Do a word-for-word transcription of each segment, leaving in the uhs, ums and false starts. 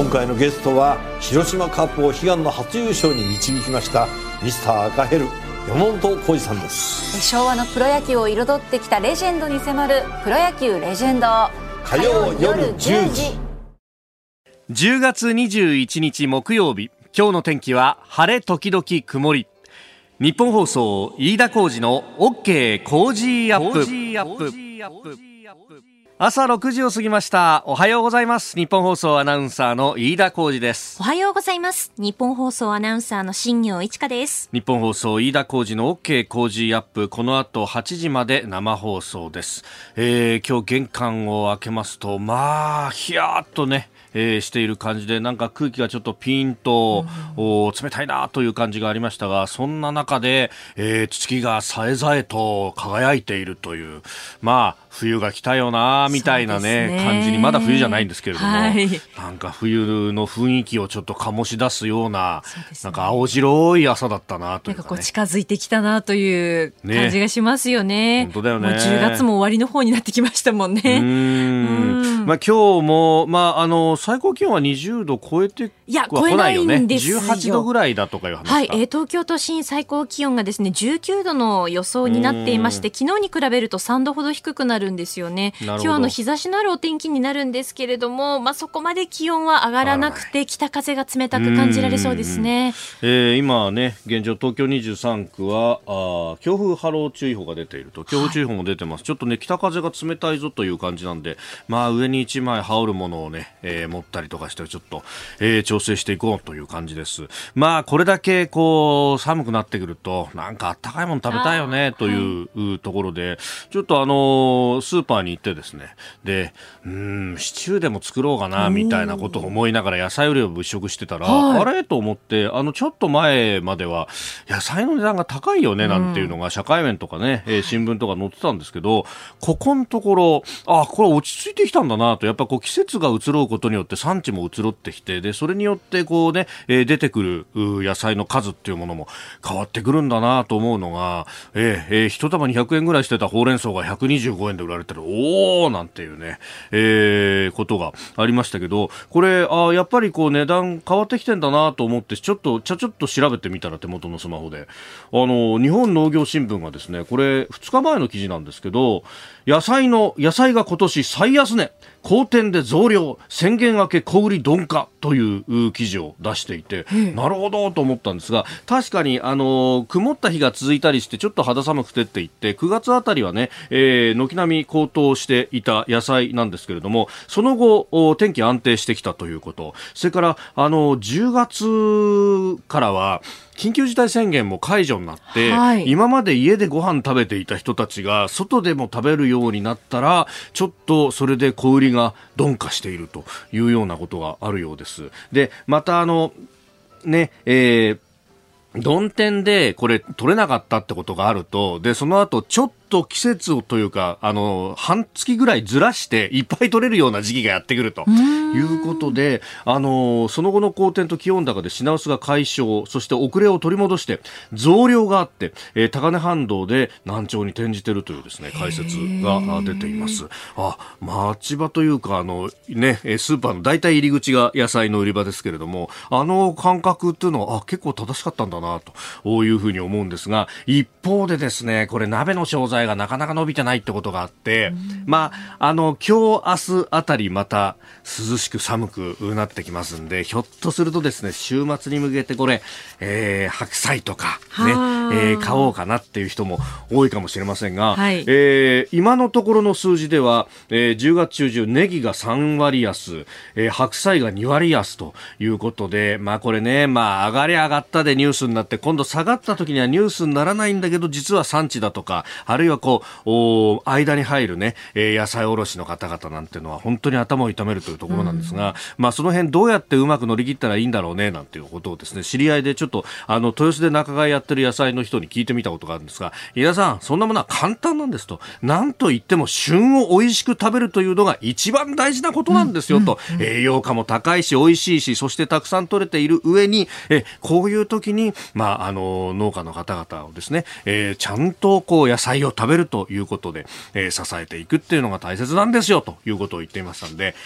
回のゲストは広島カップを悲願の初優勝に導きましたミスター赤ヘル山本浩二さんです。 昭和のプロ野球を彩ってきたレジェンドに迫るプロ野球レジェンド、 火曜夜じゅうじ。 じゅうがつにじゅういちにち木曜日、今日の天気は晴れ時々曇り。日本放送飯田浩司の OK 工事アップ。朝ろくじを過ぎました。おはようございます。日本放送アナウンサーの飯田浩司です。 おはようございます。日本放送アナウンサーの新業一華です。 日本放送飯田浩司の OK 工事アップ、この後はちじまで生放送です。えー、今日玄関を開けますと、まあヒヤーっとね、えー、している感じで、なんか空気がちょっとピーンと、うん、冷たいなという感じがありましたが、そんな中で、えー、月がさえざえと輝いているという、まあ冬が来たよなみたいな ね, ね感じに、まだ冬じゃないんですけれども、はい、なんか冬の雰囲気をちょっと醸し出すような、ね、なんか青白い朝だったなというか、ね、 なんかこう近づいてきたなという感じがしますよ ね, ね本当だよね。 もうじゅうがつも終わりの方になってきましたもんね。 うーん、うん、まあ、今日も、まあ、あの最高気温はにじゅうど超えていや超えないんですよ。 じゅうはちどぐらいだとかいう話か、 はい、えー、東京都心最高気温がですねじゅうきゅうどの予想になっていまして、昨日に比べるとさんどほど低くなるんですよね。今日はの日差しのあるお天気になるんですけれども、まあ、そこまで気温は上がらなくて北風が冷たく感じられそうですね。 えー、今ね現状東京にじゅうさんくはあ強風波浪注意報が出ていると、強風注意報も出てます、はい、ちょっとね北風が冷たいぞという感じなんで、まあ、上にいちまい羽織るものをね、えー、持ったりとかしてちょっと、えー、調整していこうという感じです。まあこれだけこう寒くなってくるとなんかあったかいもの食べたいよねという、はい、ところでちょっとあのスーパーに行ってですね、でうーんシチューでも作ろうかなみたいなことを思いながら野菜売りを物色してたら、はい、あれと思って、あのちょっと前までは野菜の値段が高いよねなんていうのが社会面とかね、えー、新聞とか載ってたんですけど、ここのところあこれ落ち着いてきたんだなと、やっぱこう季節が移ろうことによって産地も移ろってきて、でそれによってこうね、えー、出てくる野菜の数っていうものも変わってくるんだなと思うのが、えーえー、一束にひゃくえんぐらいしてたほうれん草がひゃくにじゅうごえんで売られてる、おーなんていうね、えー、ことがありましたけど、これあやっぱりこう値段変わってきてんだなと思ってちょっとちゃちょっと調べてみたら、手元のスマホであの日本農業新聞がですね、これふつかまえの記事なんですけど、野菜の野菜が今年最安値、好転で増量、宣言明け小売鈍化という記事を出していて、なるほどと思ったんですが、確かにあの曇った日が続いたりしてちょっと肌寒くてっていってくがつあたりはね、えー、軒並み高騰していた野菜なんですけれども、その後天気安定してきたということ、それからあのじゅうがつからは緊急事態宣言も解除になって、はい、今まで家でご飯食べていた人たちが外でも食べるようになったら、ちょっとそれで小売りが鈍化しているというようなことがあるようです。でまたあのねえー曇天でこれ取れなかったってことがあると、でその後ちょっと季節をというかあの半月ぐらいずらしていっぱい取れるような時期がやってくるということで、あのその後の好転と気温高で品薄が解消、そして遅れを取り戻して増量があって、えー、高値反動で難聴に転じているというですね解説が出ています。あ町場というかあの、ね、スーパーの大体入り口が野菜の売り場ですけれども、あの感覚っていうのはあ結構正しかったんだなというふうに思うんですが、一方でですねこれ鍋の商材がなかなか伸びてないってことがあって、まああの今日明日あたりまた涼しく寒くなってきますんで、ひょっとするとですね週末に向けてこれ、えー、白菜とかね、えー、買おうかなっていう人も多いかもしれませんが、はい、えー、今のところの数字では、えー、じゅうがつ中旬ネギがさんわり安、えー、白菜がにわり安ということで、まあこれねまあ上がり上がったでニュースになって、今度下がった時にはニュースにならないんだけど、実は産地だとかあるいはこう間に入るね、えー、野菜卸の方々なんていうのは本当に頭を痛めるというところなんですが、うん、まあその辺どうやってうまく乗り切ったらいいんだろうねなんていうことをですね、知り合いでちょっとあの豊洲で仲買やってる野菜の人に聞いてみたことがあるんですが、飯田さんそんなものは簡単なんですと、なんといっても旬を美味しく食べるというのが一番大事なことなんですよと、うんうんうん、栄養価も高いし美味しいし、そしてたくさん取れている上にえこういう時にまああの農家の方々をですね、えー、ちゃんとこう野菜を食べるということで、えー、支えていくっていうのが大切なんですよということを言っていましたので、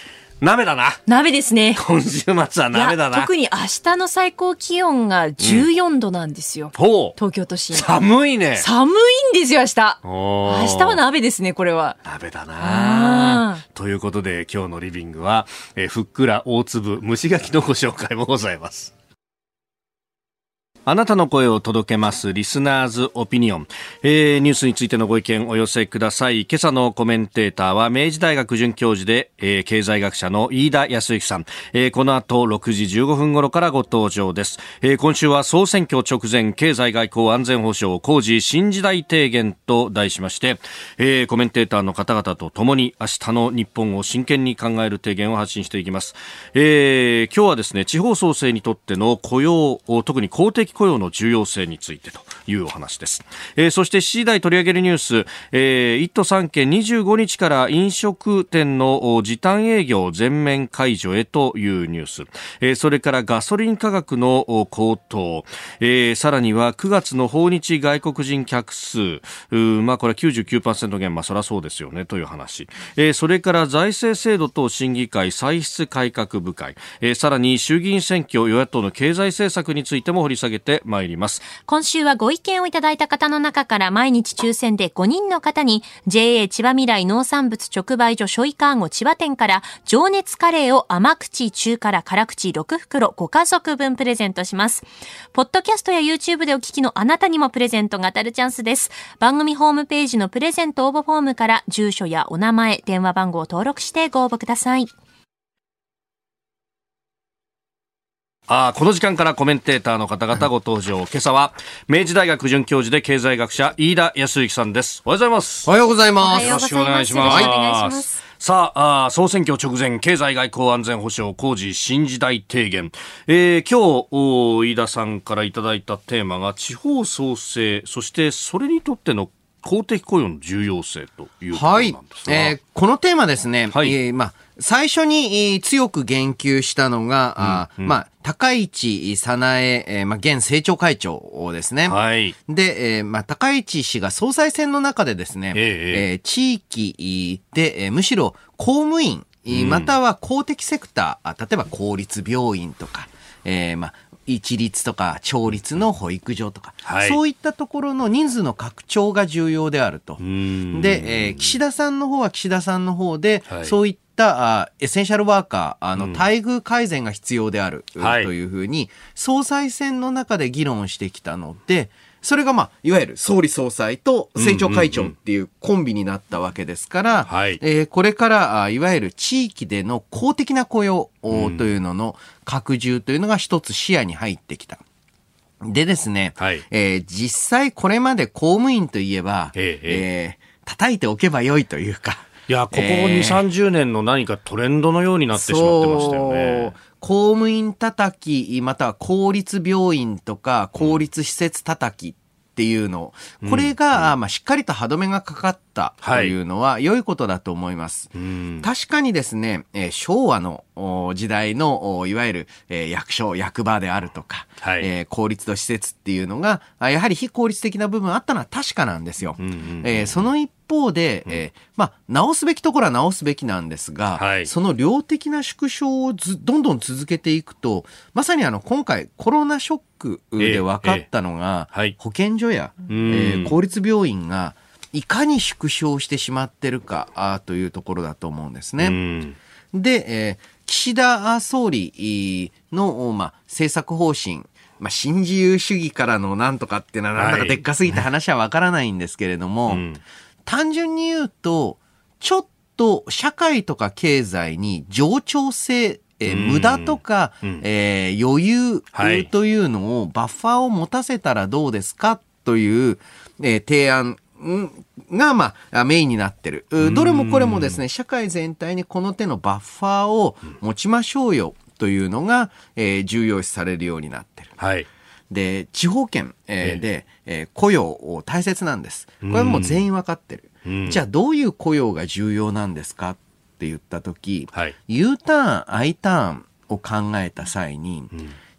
鍋だな。 鍋ですね。 今週末は鍋だな。 特に明日の最高気温がじゅうよんどなんですよ。 うん、ほう。 東京都心。 寒いね。 寒いんですよ、明日。 お明日は鍋ですね、これは。 鍋だな。ということで、今日のリビングは、えー、ふっくら大粒蒸し柿のご紹介もございます。あなたの声を届けますリスナーズオピニオン、えー、ニュースについてのご意見お寄せください。今朝のコメンテーターは明治大学准教授で、えー、経済学者の飯田康之さん、えー、この後ろくじじゅうごふん頃からご登場です。えー、今週は総選挙直前経済外交安全保障工事新時代提言と題しまして、えー、コメンテーターの方々とともに明日の日本を真剣に考える提言を発信していきます。えー、今日はですね、地方創生にとっての雇用、特に公的雇用の重要性についてというお話です。えー、そしてしちじ台取り上げるニュース、えー、いっ都さん県にじゅうごにちから飲食店の時短営業全面解除へというニュース、えー、それからガソリン価格の高騰、えー、さらにはくがつの訪日外国人客数、まあこれは きゅうじゅうきゅうパーセント 減、まあそりゃそうですよねという話、えー、それから財政制度等審議会歳出改革部会、えー、さらに衆議院選挙与野党の経済政策についても掘り下げてまいります。 今週はご意見をいただいた方の中から毎日抽選でごにんの方に ジェーエー 千葉未来農産物直売所ショイカーゴ千葉店から情熱カレーを甘口中辛辛口ろくふくろご家族分プレゼントします。ポッドキャストや YouTube でお聞きのあなたにもプレゼントが当たるチャンスです。番組ホームページのプレゼント応募フォームから住所やお名前、電話番号を登録してご応募ください。 あこの時間からコメンテーターの方々ご登場。今朝は明治大学准教授で経済学者飯田康之さんです。おはようございます。 おはようございます。 よろしくお願いします。 よろしくお願いします。 さあ、あ総選挙直前経済外交安全保障工事新時代提言、えー、今日飯田さんからいただいたテーマが地方創生、そしてそれにとっての公的雇用の重要性ということなんですが、 はい、えー、このテーマですね、 はい、 えーまあ、最初に強く言及したのが、うんうん、あまあ、高市早苗、えーまあ、現政調会長ですね。 はい、 で、えーまあ、高市氏が総裁選の中でですね、えーえー、地域で、えー、むしろ公務員、うん、または公的セクター、例えば公立病院とか、えーまあ一律とか町立の保育所とか、はい、そういったところの人数の拡張が重要であると。で、えー、岸田さんの方は岸田さんの方で、はい、そういったあエッセンシャルワーカーあの待遇改善が必要である、うん、というふうに総裁選の中で議論してきたので、それがまあいわゆる総理総裁と政調会長っていうコンビになったわけですから、うんうんうん、えー、これからあいわゆる地域での公的な雇用というのの拡充というのが一つ視野に入ってきた。でですね、はい、えー、実際これまで公務員といえば、えええー、叩いておけばよいというか、 いやここに、さんじゅうねんの何かトレンドのようになってしまってましたよね。 公務員叩きまたは公立病院とか公立施設叩きっていうの、これが、うん、まあ、しっかりと歯止めがかかったというのは良いことだと思います。はい、確かにですね、えー、昭和の時代のいわゆる、えー、役所役場であるとか、はい、えー、公立の施設っていうのがやはり非効率的な部分あったのは確かなんですよ。うんうんうん、えー、その一方で、えーまあ、直すべきところは直すべきなんですが、はい、その量的な縮小をずどんどん続けていくと、まさにあの今回コロナショックで分かったのが、えーえーはい、保健所や、えー、公立病院がいかに縮小してしまってるかあというところだと思うんですね。うん、で、えー、岸田総理の、まあ、政策方針、まあ、新自由主義からのなんとかっていうのはなんだかでっかすぎて話はわからないんですけれども、はい、うん、単純に言うとちょっと社会とか経済に冗長性、えー、無駄とか、うん、えー、余裕というのをバッファーを持たせたらどうですかという、えー、提案が、まあ、メインになってる。どれもこれもですね、社会全体にこの手のバッファーを持ちましょうよというのが、えー、重要視されるようになってる。はい、で、地方圏、えー、で、えー、雇用大切なんです。これはもう全員わかってる。じゃあどういう雇用が重要なんですかって言ったとき、はい、U ターン、I ターンを考えた際に、うん、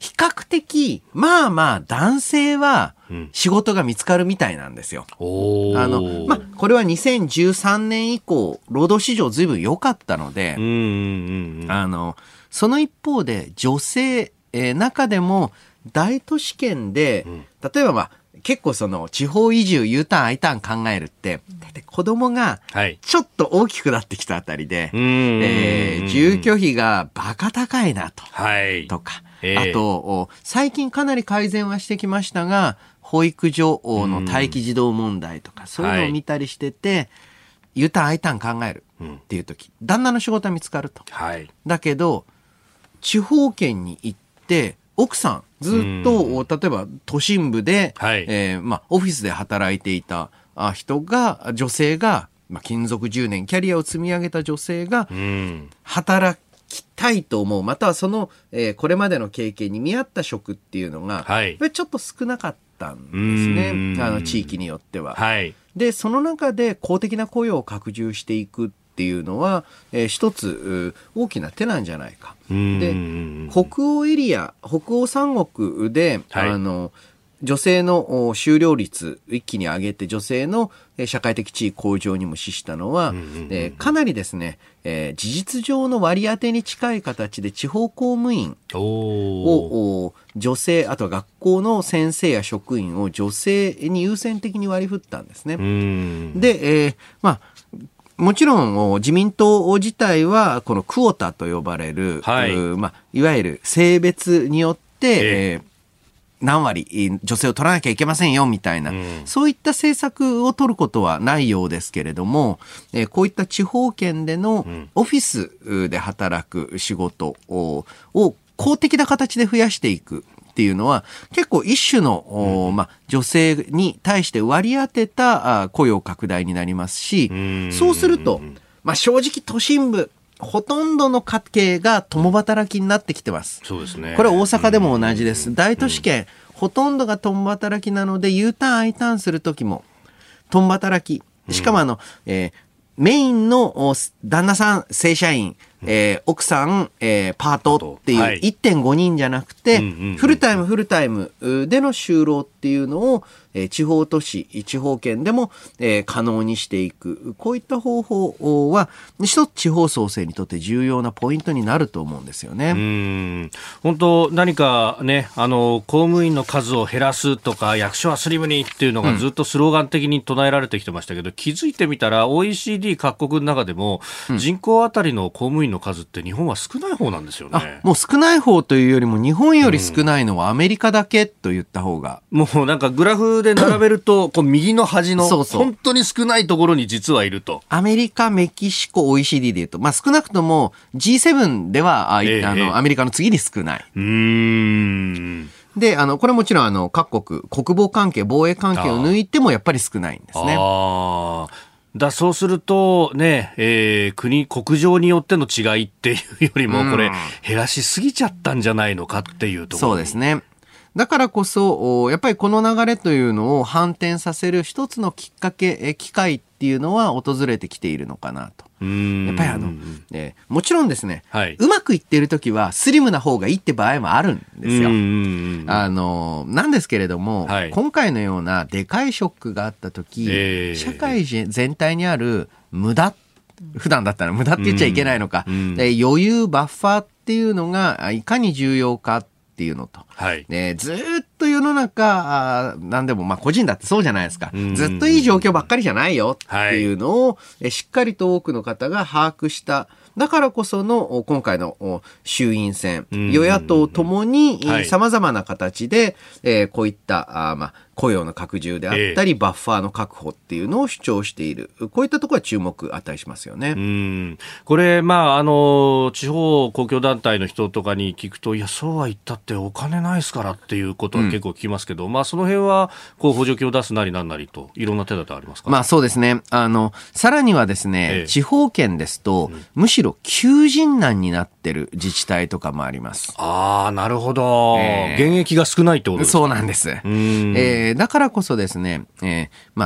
比較的、まあまあ男性は仕事が見つかるみたいなんですよ。 うん、 あの、まあ、これはにせんじゅうさんねん以降、労働市場ずいぶん良かったので、 うんうんうん、あの、その一方で女性、えー、中でも大都市圏で、うん、例えばまあ、結構その地方移住 U ターン I ターン考えるって大体子供がちょっと大きくなってきたあたりで、はい、えー、住居費がバカ高いなと、はい、とか、えー、あと最近かなり改善はしてきましたが保育所の待機児童問題とかそういうのを見たりしてて、はい、U ターン I ターン考えるっていう時、うん、旦那の仕事は見つかると、はい、だけど地方圏に行って奥さんずっと例えば都心部で、はい、えーまあ、オフィスで働いていた人が女性が、まあ、勤続じゅうねんキャリアを積み上げた女性が働きたいと思う、またはその、えー、これまでの経験に見合った職っていうのが、はい、ちょっと少なかったんですね、あの地域によっては、はい、でその中で公的な雇用を拡充していくっていうのは、えー、一つ大きな手なんじゃないか。で北欧エリア北欧三国で、はい、あの女性の就労率一気に上げて女性の社会的地位向上にも資したのは、うんうんうん、えー、かなりですね、えー、事実上の割り当てに近い形で地方公務員を女性、あとは学校の先生や職員を女性に優先的に割り振ったんですね。うんで、えー、まあもちろん自民党自体はこのクオタと呼ばれる、はい、まあ、いわゆる性別によって、えーえー、何割女性を取らなきゃいけませんよみたいな、うん、そういった政策を取ることはないようですけれども、えー、こういった地方圏でのオフィスで働く仕事を、を公的な形で増やしていくっていうのは結構一種の、うん、まあ、女性に対して割り当てた雇用拡大になりますし、うそうすると、まあ、正直都心部ほとんどの家計が共働きになってきてます。そうですね。これは大阪でも同じです。大都市圏ほとんどが共働きなので U ターン I ターンするときも共働き、しかもあの、えー、メインの旦那さん正社員、えー、奥さん、えー、パートっていう いってんごにんじゃなくて、フルタイムフルタイムでの就労っていうのを、えー、地方都市地方圏でも、えー、可能にしていく、こういった方法は一つ地方創生にとって重要なポイントになると思うんですよね。うーん、本当何かね、あの公務員の数を減らすとか役所はスリムにっていうのがずっとスローガン的に唱えられてきてましたけど、うん、気づいてみたら オーイーシーディー 各国の中でも人口あたりの公務員の数って日本は少ない方なんですよね。 あ、もう少ない方というよりも日本より少ないのはアメリカだけと言った方が、 うん、もうなんかグラフで並べるとこう右の端の本当に少ないところに実はいると。 アメリカ、メキシコ、オーイーシーディー でいうと、まあ、少なくとも ジーセブン ではあ、えー、あの、えー、アメリカの次に少ない。うーんで、あの、これもちろんあの各国国防関係防衛関係を抜いてもやっぱり少ないんですね。 あだそうするとね、えー、国国情によっての違いっていうよりもこれ減らしすぎちゃったんじゃないのかっていうところ。 そうですね。だからこそやっぱりこの流れというのを反転させる一つのきっかけ機会っていうのは訪れてきているのかなと。うーんやっぱりあの、えー、もちろんですね、はい、うまくいっているときはスリムな方がいいって場合もあるんですよ。うんあのなんですけれども、はい、今回のようなでかいショックがあったとき、えー、社会全体にある無駄、普段だったら無駄って言っちゃいけないのか、うんで余裕バッファーっていうのがいかに重要かっていうのと、はいね、ずっと世の中あ何でもまあ個人だってそうじゃないですか、うん、ずっといい状況ばっかりじゃないよっていうのを、はい、しっかりと多くの方が把握した。だからこその今回の衆院選、与野党ともに様々な形で、えー、こういったあ、まあ、雇用の拡充であったり、えー、バッファーの確保っていうのを主張している。こういったところは注目値しますよね。 うんこれ、まあ、あの、地方公共団体の人とかに聞くと、いや、そうは言ったってお金ないですからっていうことは結構聞きますけど、うん、まあ、その辺は、こう、補助金を出すなりなんなりと、いろんな手立てありますか？ まあ、そうですね。あの、さらにはですね、えー、地方圏ですと、うん、むしろ求人難になってる自治体とかもあります。 ああ、なるほど、えー。現役が少ないってことですか？ そうなんです。うん、えー、だからこそですね、えー、まあ、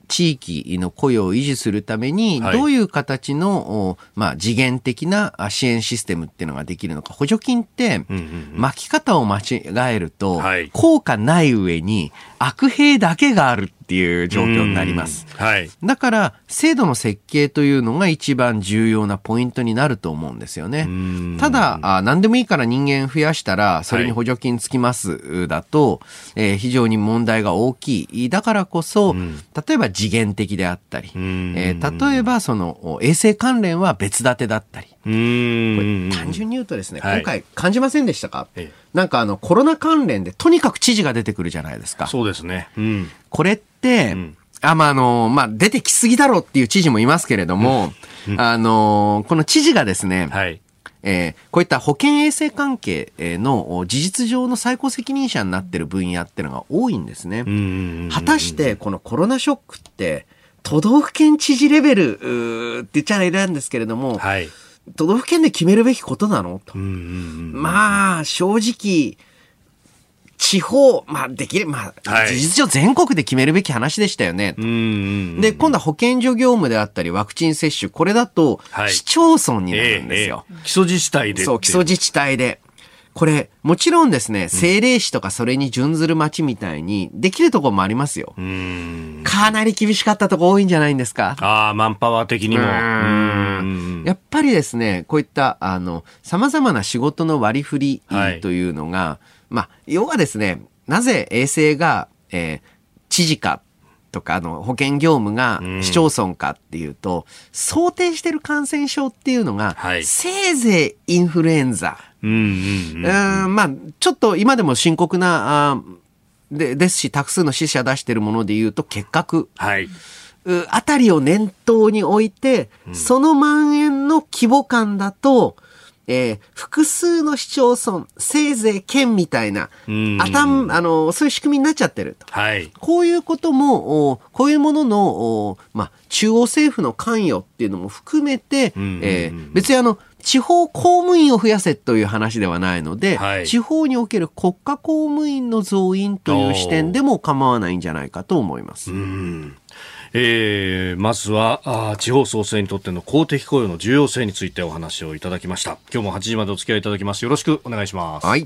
地域の雇用を維持するために、どういう形の、まあ、次元的な支援システムっていうのができるのか。補助金って、巻き方を間違えると、効果ない上に悪弊だけがあるっていう状況になります。はい、だから、制度の設計というのが一番重要なポイントになると思うんですよね。ただ、あ何でもいいから人間増やしたら、それに補助金つきますだと、はいえー、非常に問題が大きい。だからこそ、例えば次元的であったり、えー、例えばその衛生関連は別立てだったり、これ単純に言うとですね、はい、今回感じませんでしたか？ええ、なんかあのコロナ関連でとにかく知事が出てくるじゃないですか。 そうですね。うん、これって、うん、あまああのまあ出てきすぎだろうっていう知事もいますけれども、うん、あのこの知事がですね。はいえー、こういった保健衛生関係の事実上の最高責任者になっている分野っていうのが多いんですね。果たしてこのコロナショックって都道府県知事レベルって言っちゃあれなんですけれども、はい、都道府県で決めるべきことなのと。まあ正直地方、まあできる、まあ、はい、事実上全国で決めるべき話でしたよね。うんで、今度は保健所業務であったり、ワクチン接種、これだと、市町村になるんですよ。 はいえーえー、基礎自治体で。 そう、基礎自治体で。これ、もちろんですね、政令市とかそれに準ずる町みたいに、できるところもありますよ。うんかなり厳しかったところ多いんじゃないんですか。 ああ、マンパワー的にも。 うんやっぱりですね、こういった、あの、様々な仕事の割り振りというのが、はいまあ、要はですね、なぜ衛生が、えー、知事かとか、あの、保健業務が市町村かっていうと、うん、想定してる感染症っていうのが、はい、せいぜいインフルエンザ。うんうんうんうん、まあ、ちょっと今でも深刻な、あで、ですし、多数の死者出してるもので言うと、結核。はい。あたりを念頭に置いて、うん、その蔓延の規模感だと、えー、複数の市町村、せいぜい県みたいな、あたん、あの、そういう仕組みになっちゃってると。はい。こういうことも、こういうものの、まあ、中央政府の関与っていうのも含めて、えー、別にあの、地方公務員を増やせという話ではないので、はい、地方における国家公務員の増員という視点でも構わないんじゃないかと思います。うんえー、まずはあ地方創生にとっての公的雇用の重要性についてお話をいただきました。今日もはちじまでお付き合いいただきます。よろしくお願いします。はい。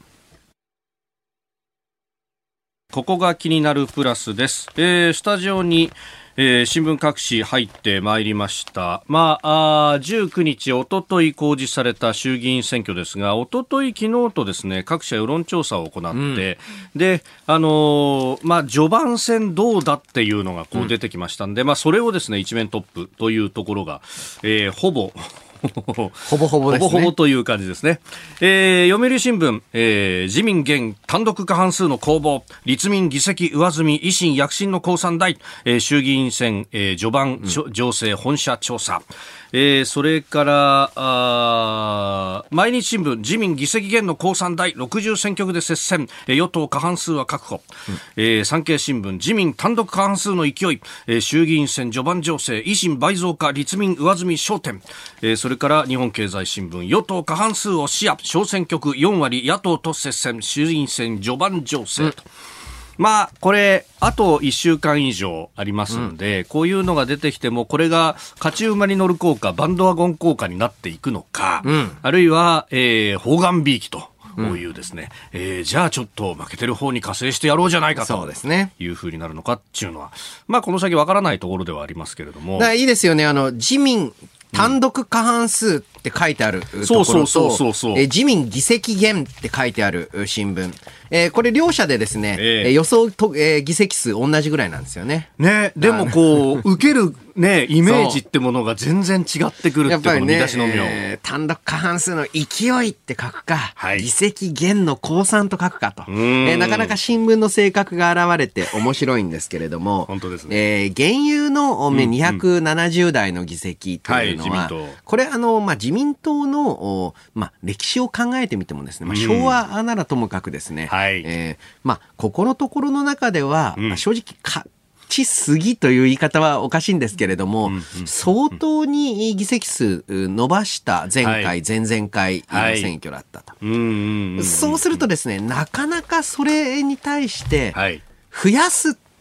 ここが気になるプラスです。えー、スタジオにえー、新聞各紙入ってまいりました。まあ、あじゅうくにちおととい公示された衆議院選挙ですが、おととい昨日とですね各社世論調査を行って、うん、であのー、まあ序盤戦どうだっていうのがこう出てきましたんで、うん、まあそれをですね一面トップというところが、えー、ほぼほぼほぼですね。 ほぼほぼという感じですね。えー、読売新聞、えー、自民現単独過半数の攻防、立民議席上積み、維新躍進の公算大、えー、衆議院選、えー、序盤、うん、情勢本社調査。えー、それからあ毎日新聞自民議席減の公算大ろくじゅう選挙区で接戦、えー、与党過半数は確保、うんえー、産経新聞自民単独過半数の勢い、えー、衆議院選序盤情勢維新倍増か立民上積み焦点、えー、それから日本経済新聞与党過半数を視野小選挙区よんわり野党と接戦衆議院選序盤情勢と、うんまあ、これ、あといっしゅうかん以上ありますので、うん、こういうのが出てきても、これが勝ち馬に乗る効果、バンドワゴン効果になっていくのか、うん、あるいは、えー、砲丸びいきというですね、うんえー、じゃあちょっと負けてる方に加勢してやろうじゃないかというふうになるのかっていうのは、まあ、この先わからないところではありますけれども。 だからいいですよね、あの、自民、単独過半数って書いてあるところと、自民議席減って書いてある新聞。えー、これ両者でですね、えー、予想と、えー、議席数同じぐらいなんですよね。 ね、でもこう、受けるね、イメージってものが全然違ってくるってこの見出しの妙。やっぱりね、 えー、単独過半数の勢いって書くか、はい、議席減の公算と書くかと、えー。なかなか新聞の性格が現れて面白いんですけれども、 本当ですね。 えー、現有の、ね、にひゃくななじゅうだいの議席というのは、はい、これあの、まあ、自民党の、まあ、歴史を考えてみてもですね、まあ、昭和ならともかくですね、はいえーまあ、ここのところの中では、うんまあ、正直勝ちすぎという言い方はおかしいんですけれども、うんうん、相当に議席数伸ばした前回、はい、前々回の選挙だったと、はい、そうするとですねなかなかそれに対して増やすと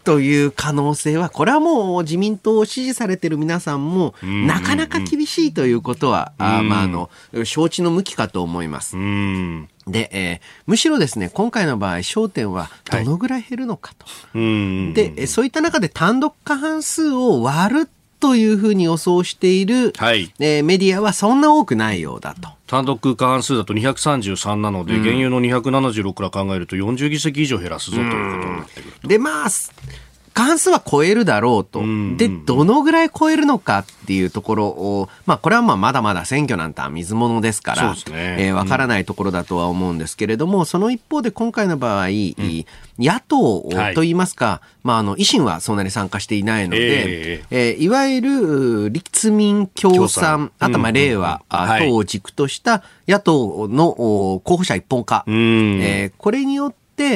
という可能性は、これはもう自民党を支持されている皆さんもなかなか厳しいということは、あまあ、あの承知の向きかと思います。うんで、えー、むしろですね、今回の場合焦点はどのぐらい減るのかと、はい、でそういった中で単独過半数を割るというふうに予想している、はいえー、メディアはそんな多くないようだと。 単独過半数だとにひゃくさんじゅうさんなので、うん、現有のにひゃくななじゅうろくから考えるとよんじゅうぎせき以上減らすぞということになってくると。 でまあ過半数は超えるだろうと。で、どのぐらい超えるのかっていうところを、まあ、これはまあまだまだ選挙なんて水物ですから、わ、ねえー、からないところだとは思うんですけれども、うん、その一方で今回の場合、うん、野党といいますか、はい、まあ、あの、維新はそんなに参加していないので、えーえー、いわゆる立民共産、あとまあ令和等を軸とした野党の候補者一本化、うんえー、これによって、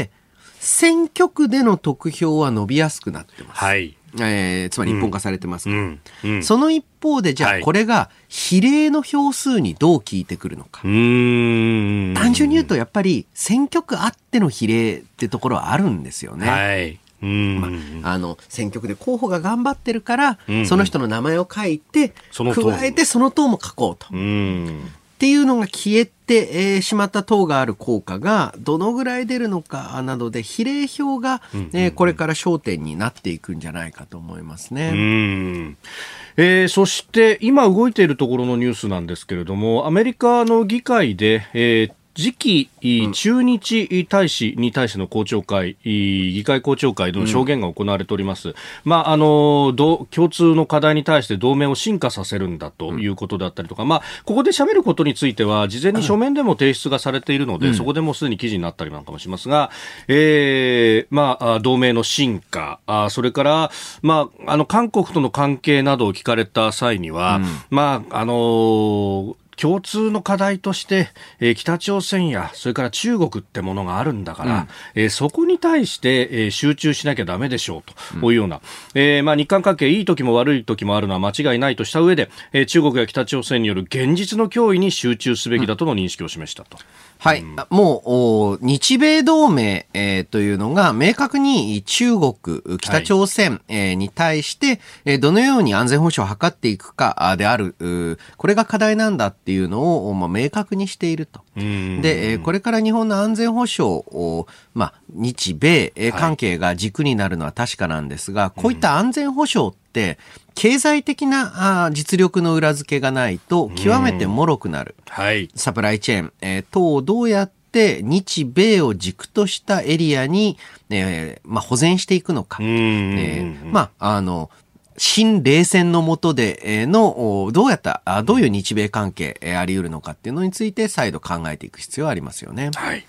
選挙区での得票は伸びやすくなってます。はいえー、つまり一本化されてますから、うんうんうん、その一方でじゃあこれが比例の票数にどう効いてくるのか、はい、うーん単純に言うとやっぱり選挙区あっての比例ってところはあるんですよね。はいうんまあ、あの選挙区で候補が頑張ってるから、うんうん、その人の名前を書いて加えてその党も書こうと。うんっていうのが消えて、えー、しまった党がある効果がどのぐらい出るのかなどで比例票が、うんうんうんえー、これから焦点になっていくんじゃないかと思いますね。うんえー、そして今動いているところのニュースなんですけれども、アメリカの議会で、えー次期駐日大使に対しての公聴会、議会公聴会の証言が行われております。うん、まあ、あの、共通の課題に対して同盟を進化させるんだということだったりとか、うん、まあ、ここで喋ることについては、事前に書面でも提出がされているので、うん、そこでもうすでに記事になったりなんかもしますが、えー、まあ、同盟の進化、あそれから、まあ、あの、韓国との関係などを聞かれた際には、うん、まあ、あのー、共通の課題として、えー、北朝鮮やそれから中国ってものがあるんだから、うんえー、そこに対して、えー、集中しなきゃダメでしょうというような、うんえーまあ、日韓関係いい時も悪い時もあるのは間違いないとした上で、えー、中国や北朝鮮による現実の脅威に集中すべきだとの認識を示したと。うんはい、うん、もう日米同盟、えー、というのが明確に中国、北朝鮮、はいえー、に対して、えー、どのように安全保障を図っていくかである、これが課題なんだっていうのを、まあ、明確にしていると。で、えー、これから日本の安全保障を、まあ、日米関係が軸になるのは確かなんですが、はい、こういった安全保障って経済的な実力の裏付けがないと極めて脆くなる、はい、サプライチェーン、えー、等をどうやって日米を軸としたエリアに、えーまあ、保全していくのか、えー、まああの新冷戦の下でのどうやったどういう日米関係あり得るのかっていうのについて再度考えていく必要はありますよね。はい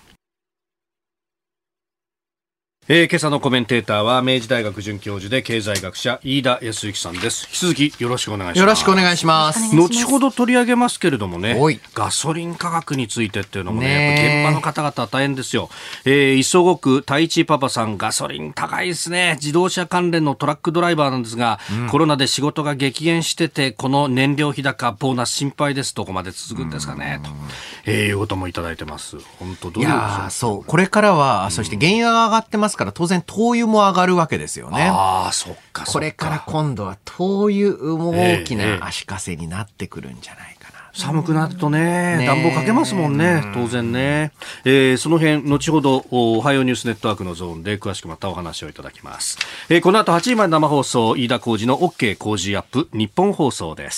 えー、今朝のコメンテーターは明治大学准教授で経済学者飯田康之さんです。引き続きよろしくお願いします。 よろしくお願いします。 後ほど取り上げますけれどもね、ガソリン価格についてっていうのもね、ねやっぱ現場の方々は大変ですよ。えー、磯子区太一パパさん、ガソリン高いですね。自動車関連のトラックドライバーなんですが、うん、コロナで仕事が激減してて、この燃料費高、ボーナス心配です。どこまで続くんですかね、と、えー、いうこともいただいてます。本当どういうことでしょう。いやそう、これからは、うん、そして原油が上がってますから、当然灯油も上がるわけですよね。 ああ、そっかそっか。 これから今度は灯油も大きな足かせになってくるんじゃないかな。 えー、寒くなるとね、ね暖房かけますもんね、当然ね。えー、その辺、後ほど、おはようニュースネットワークのゾーンで詳しくまたお話をいただきます。えー、この後はちじまで生放送、飯田浩司の OK 工事アップ、日本放送です。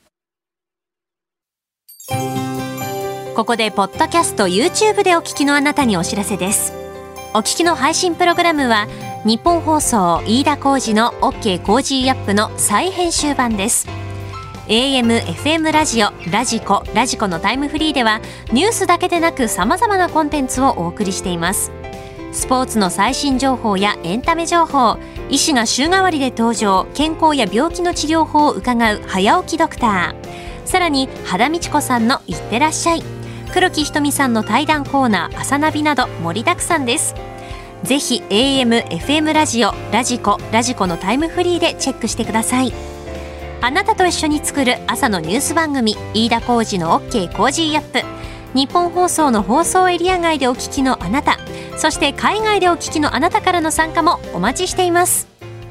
ここで、ポッドキャスト、YouTube でお聞きのあなたにお知らせです。お聞きの配信プログラムは日本放送飯田浩司の OK コージーアップの再編集版です。 エーエム、エフエム ラジオ、ラジコ、ラジコのタイムフリーではニュースだけでなく様々なコンテンツをお送りしています。スポーツの最新情報やエンタメ情報、医師が週替わりで登場、健康や病気の治療法を伺う早起きドクター、さらに羽田美智子さんのいってらっしゃい、黒木ひとみさんの対談コーナー朝ナビなど盛りだくさんです。ぜひ エーエム、エフエム ラジオ、ラジコ、ラジコのタイムフリーでチェックしてください。あなたと一緒に作る朝のニュース番組、飯田浩司の OK コージーアップ。 日本放送の放送エリア外でお聞きのあなた、そして海外でお聞きのあなたからの参加もお待ちしています。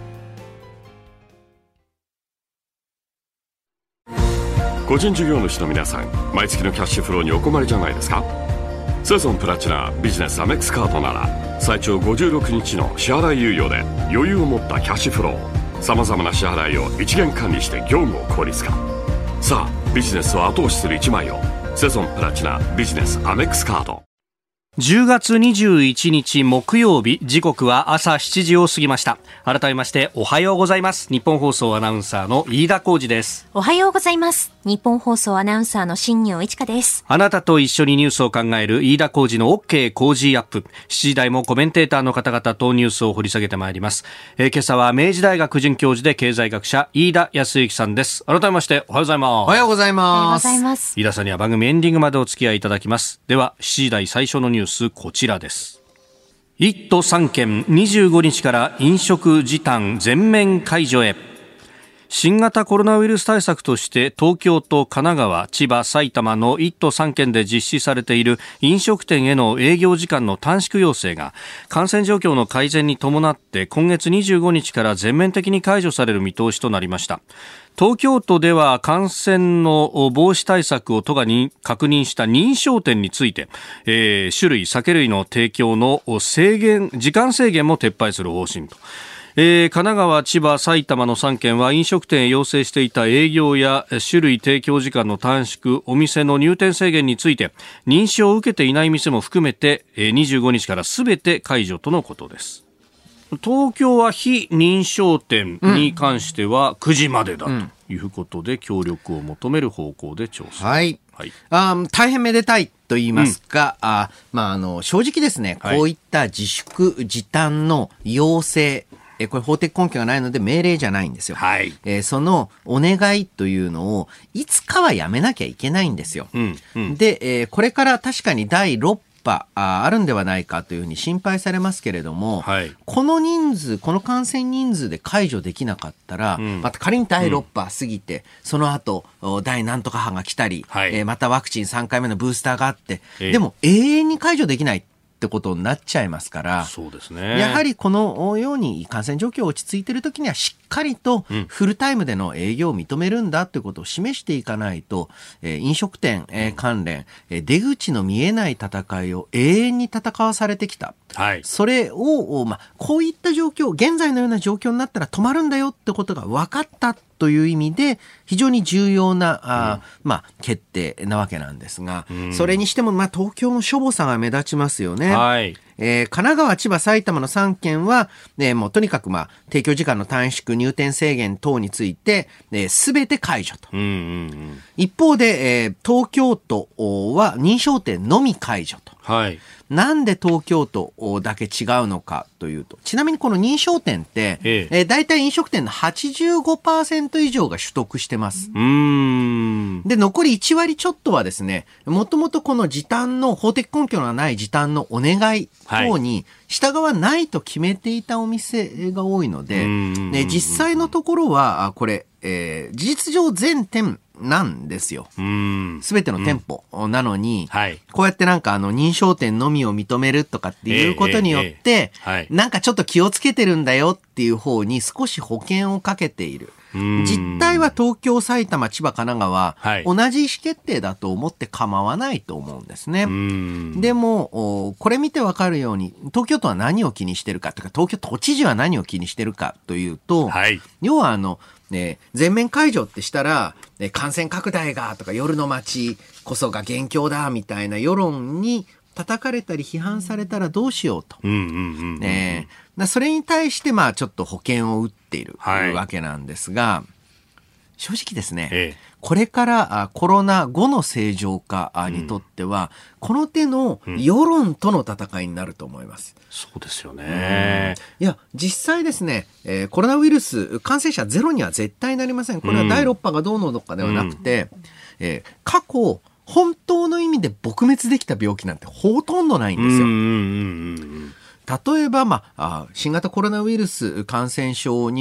個人事業主の皆さん、毎月のキャッシュフローにお困りじゃないですか。セゾンプラチナビジネスアメックスカードなら最長ごじゅうろくにちの支払い猶予で余裕を持ったキャッシュフロー、さまざまな支払いを一元管理して業務を効率化。さあビジネスを後押しする一枚を、セゾンプラチナビジネスアメックスカード。 じゅうがつにじゅういちにち木曜日、時刻は朝しちじを過ぎました。改めましておはようございます。日本放送アナウンサーの飯田浩司です。 おはようございます。日本放送アナウンサーの新業一華です。 あなたと一緒にニュースを考える飯田浩司の OK 工事アップ。しちじ台もコメンテーターの方々とニュースを掘り下げてまいります。えー、今朝は明治大学准教授で経済学者飯田康之さんです。改めましておはようございます。 おはようございます。 おはようございます。 飯田さんには番組エンディングまでお付き合いいただきます。ではしちじ台最初のニュース、こちらです。いっ都さん県にじゅうごにちから飲食時短全面解除へ。新型コロナウイルス対策として東京と神奈川、千葉、埼玉のいっ都さん県で実施されている飲食店への営業時間の短縮要請が感染状況の改善に伴って今月にじゅうごにちから全面的に解除される見通しとなりました。東京都では感染の防止対策を都がに確認した認証店について、えー、酒類、酒類の提供の制限、時間制限も撤廃する方針と。えー、神奈川、千葉、埼玉のさん県は飲食店へ要請していた営業や酒類提供時間の短縮、お店の入店制限について認証を受けていない店も含めてにじゅうごにちからすべて解除とのことです。東京は非認証店に関してはくじまでだということで協力を求める方向で調整、 はいはい、あ大変めでたいと言いますか、うん、あまあ、あの正直ですね、こういった自粛時短の要請、えこれ法的根拠がないので命令じゃないんですよ、はいえー、そのお願いというのをいつかはやめなきゃいけないんですよ、うんうん、で、えー、これから確かにだいろっぱあるんではないかというふうに心配されますけれども、はい、この人数この感染人数で解除できなかったら、うん、また仮にだいろっぱ過ぎて、うん、その後第何とか波が来たり、はいえー、またワクチンさんかいめのブースターがあって、えー、でも永遠に解除できないってことになっちゃいますから、そうですね、やはりこのように感染状況が落ち着いているときにはしっかりとフルタイムでの営業を認めるんだということを示していかないと、えー、飲食店、えー、関連、えー、出口の見えない戦いを永遠に戦わされてきた、はい、それを、まあ、こういった状況、現在のような状況になったら止まるんだよってことが分かったという意味で非常に重要なあ、うんまあ、決定なわけなんですが、うん、それにしても、まあ、東京のしょぼさが目立ちますよね、はいえー、神奈川、千葉、埼玉のさん県は、ね、もうとにかく、まあ、提供時間の短縮、入店制限等についてすべ、ね、て解除と、うんうんうん、一方で、えー、東京都は認証店のみ解除と、はい、なんで東京都だけ違うのかというと、ちなみにこの認証店って、えええー、大体飲食店の はちじゅうごパーセント 以上が取得してます。うーんで残りいちわりちょっとはですね、もともとこの時短の法的根拠のない時短のお願い等に従わないと決めていたお店が多いので、ね、実際のところはこれ、えー、事実上全店なんですよ。すべての店舗なのに、うんはい、こうやってなんかあの認証店のみを認めるとかっていうことによって、えーえーはい、なんかちょっと気をつけてるんだよっていう方に少し保険をかけている。実態は東京、埼玉、千葉、神奈川、はい、同じ意思決定だと思って構わないと思うんですね。でもこれ見てわかるように東京都は何を気にしてるかというか、東京都知事は何を気にしてるかというと、はい、要はあのね、全面解除ってしたら、ね、感染拡大がとか夜の街こそが元凶だみたいな世論に叩かれたり批判されたらどうしようと、ね、それに対してまあちょっと保険を打っているわけなんですが、はい、正直ですね、ええ、これからコロナ後の正常化にとっては、うん、この手の世論との戦いになると思います。 うん、そうですよね。 いや実際ですね、えー、コロナウイルス感染者ゼロには絶対なりません。これはだいろっぱがどうのどうかではなくて、うんえー、過去本当の意味で撲滅できた病気なんてほとんどないんですよ。うんうんうんうん、例えば、まあ、新型コロナウイルス感染症によって 、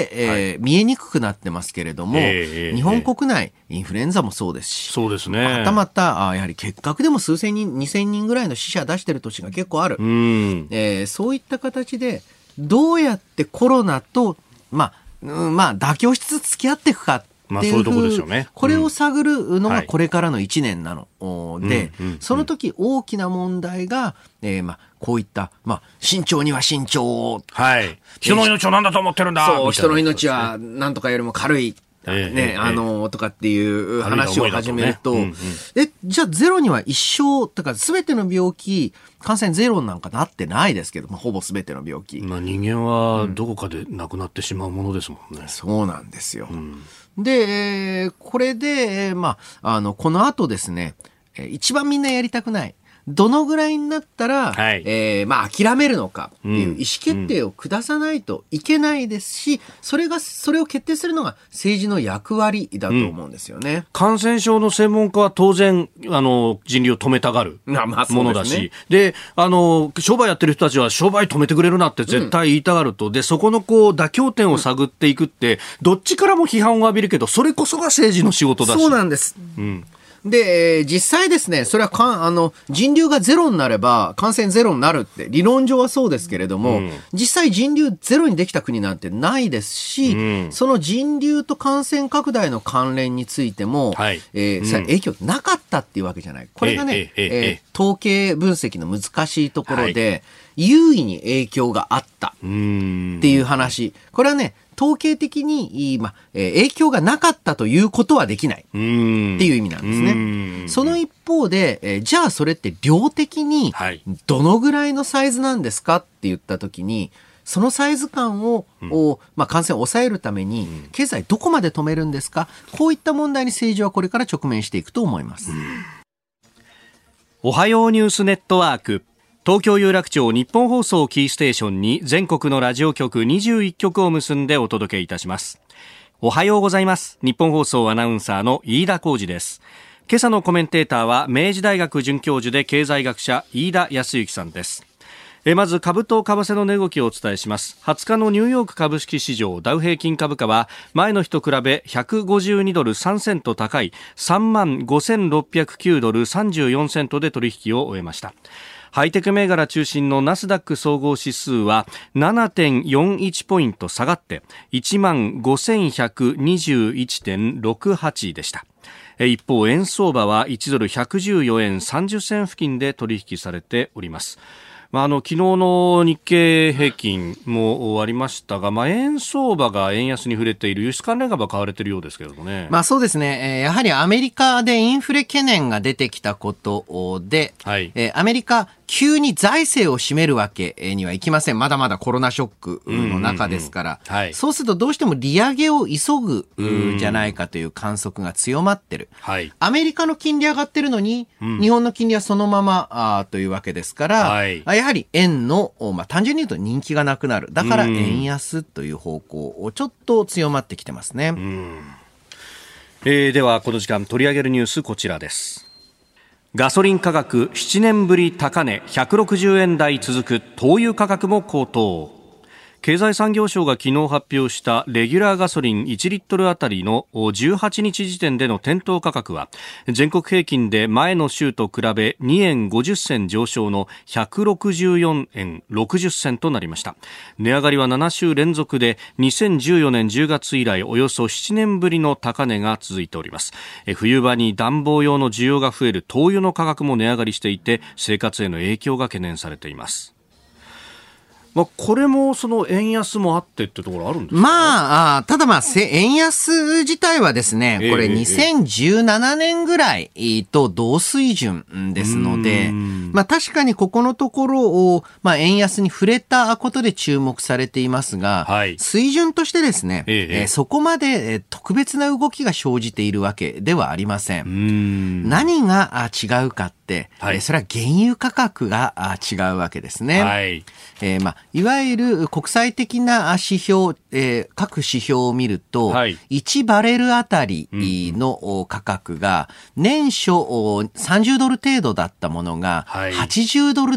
えーはい、見えにくくなってますけれども、えー、日本国内、インフルエンザもそうですし、 そうですね。 はたまたあやはり結核でも数千人にせんにんぐらいの死者出してる年が結構ある、うんえー、そういった形でどうやってコロナと、まあうん、まあ妥協しつつ付き合っていくかまあ、そういうとこですよね。 これを探るのがこれからのいちねんなの、うん、で、うんうんうん、その時大きな問題が、えー、まあこういった、まあ、慎重には慎重を、 はい、人の命を何だと思ってるんだ、 そう、人の命は何とかよりも軽い、えー、ね、えー、あのー、とかっていう話を始めると、ねうんうん、え、じゃあゼロには一生、とか全ての病気、感染ゼロなんかなってないですけど、まあ、ほぼ全ての病気。 まあ、人間はどこかで亡くなってしまうものですもんね。 うん、そうなんですよ。うんで、これで、まあ、あの、この後ですね、一番みんなやりたくない。どのぐらいになったら、はい、えー、まあ、諦めるのかっていう意思決定を下さないといけないですし、うん、それが、それを決定するのが政治の役割だと思うんですよね。うん、 感染症の専門家は当然、あの、人流を止めたがるものだし、で、ね、で、あの、商売やってる人たちは商売止めてくれるなって絶対言いたがると、うん、で、そこのこう、妥協点を探っていくって、うん、どっちからも批判を浴びるけど、それこそが政治の仕事だし。 そうなんです。うんで、実際ですね、それはかあの人流がゼロになれば感染ゼロになるって理論上はそうですけれども、うん、実際人流ゼロにできた国なんてないですし、うん、その人流と感染拡大の関連についても、はいえーうん、影響なかったっていうわけじゃない。これがね、えーえーえー、統計分析の難しいところで、はい、優位に影響があったっていう話。これはね、統計的に、まあえー、影響がなかったということはできないっていう意味なんですね。その一方で、えー、じゃあそれって量的にどのぐらいのサイズなんですかって言ったときに、そのサイズ感を、うんまあ、感染を抑えるために経済どこまで止めるんですか、こういった問題に政治はこれから直面していくと思います。 おはようニュースネットワーク、東京有楽町日本放送キーステーションに全国のラジオ局にじゅういっきょくを結んでお届けいたします。おはようございます。日本放送アナウンサーの飯田浩司です。今朝のコメンテーターは明治大学准教授で経済学者飯田康之さんです。えまず株と為替の値動きをお伝えします。はつかのニューヨーク株式市場ダウ平均株価は前の日と比べひゃくごじゅうにドルさんセント高い さんまんごせんろっぴゃくきゅうドルさんじゅうよんセントで取引を終えました。ハイテク銘柄中心のナスダック総合指数は ななてんよんいち ポイント下がって いちまんごせんひゃくにじゅういちてんろくはち でした。一方、円相場はいちドルひゃくじゅうよえんさんじゅっせん付近で取引されております。まあ、あの昨日の日経平均もありましたが、まあ、円相場が円安に触れている、輸出関連株は買われているようですけれどもね。 まあ、そうですね、やはりアメリカでインフレ懸念が出てきたことで、はいえー、アメリカ急に財政を占めるわけにはいきません。まだまだコロナショックの中ですから、うんうんうんはい、そうするとどうしても利上げを急ぐじゃないかという観測が強まってる、はい、アメリカの金利上がってるのに、うん、日本の金利はそのままあというわけですから、はい、やはり円の、まあ、単純に言うと人気がなくなる。だから円安という方向をちょっと強まってきてますね。うんえー、ではこの時間取り上げるニュースこちらです。ガソリン価格ななねんぶり高値ひゃくろくじゅうえん台続く。灯油価格も高騰。経済産業省が昨日発表したレギュラーガソリンいちリットルあたりのじゅうはちにち時点での店頭価格は全国平均で前の週と比べにえんごじゅっせん上昇のひゃくろくじゅうよえんろくじゅっせんとなりました。値上がりはなな週連続でにせんじゅうよねんじゅうがつ以来およそななねんぶりの高値が続いております。冬場に暖房用の需要が増える灯油の価格も値上がりしていて生活への影響が懸念されています。まあ、これもその円安もあってってところあるんですか。 まあ、あただまあ円安自体はですね、これにせんじゅうななねんぐらいと同水準ですので、まあ確かにここのところをまあ円安に触れたことで注目されていますが、はい、水準としてですね、ええ、そこまで特別な動きが生じているわけではありません。うーん何が違うかって、はい、それは原油価格が違うわけですね。はいえーまあ、いわゆる国際的な指標、えー、各指標を見ると、はい、いちバレルあたりの価格が年初さんじゅうドル程度だったものがはちじゅうドル台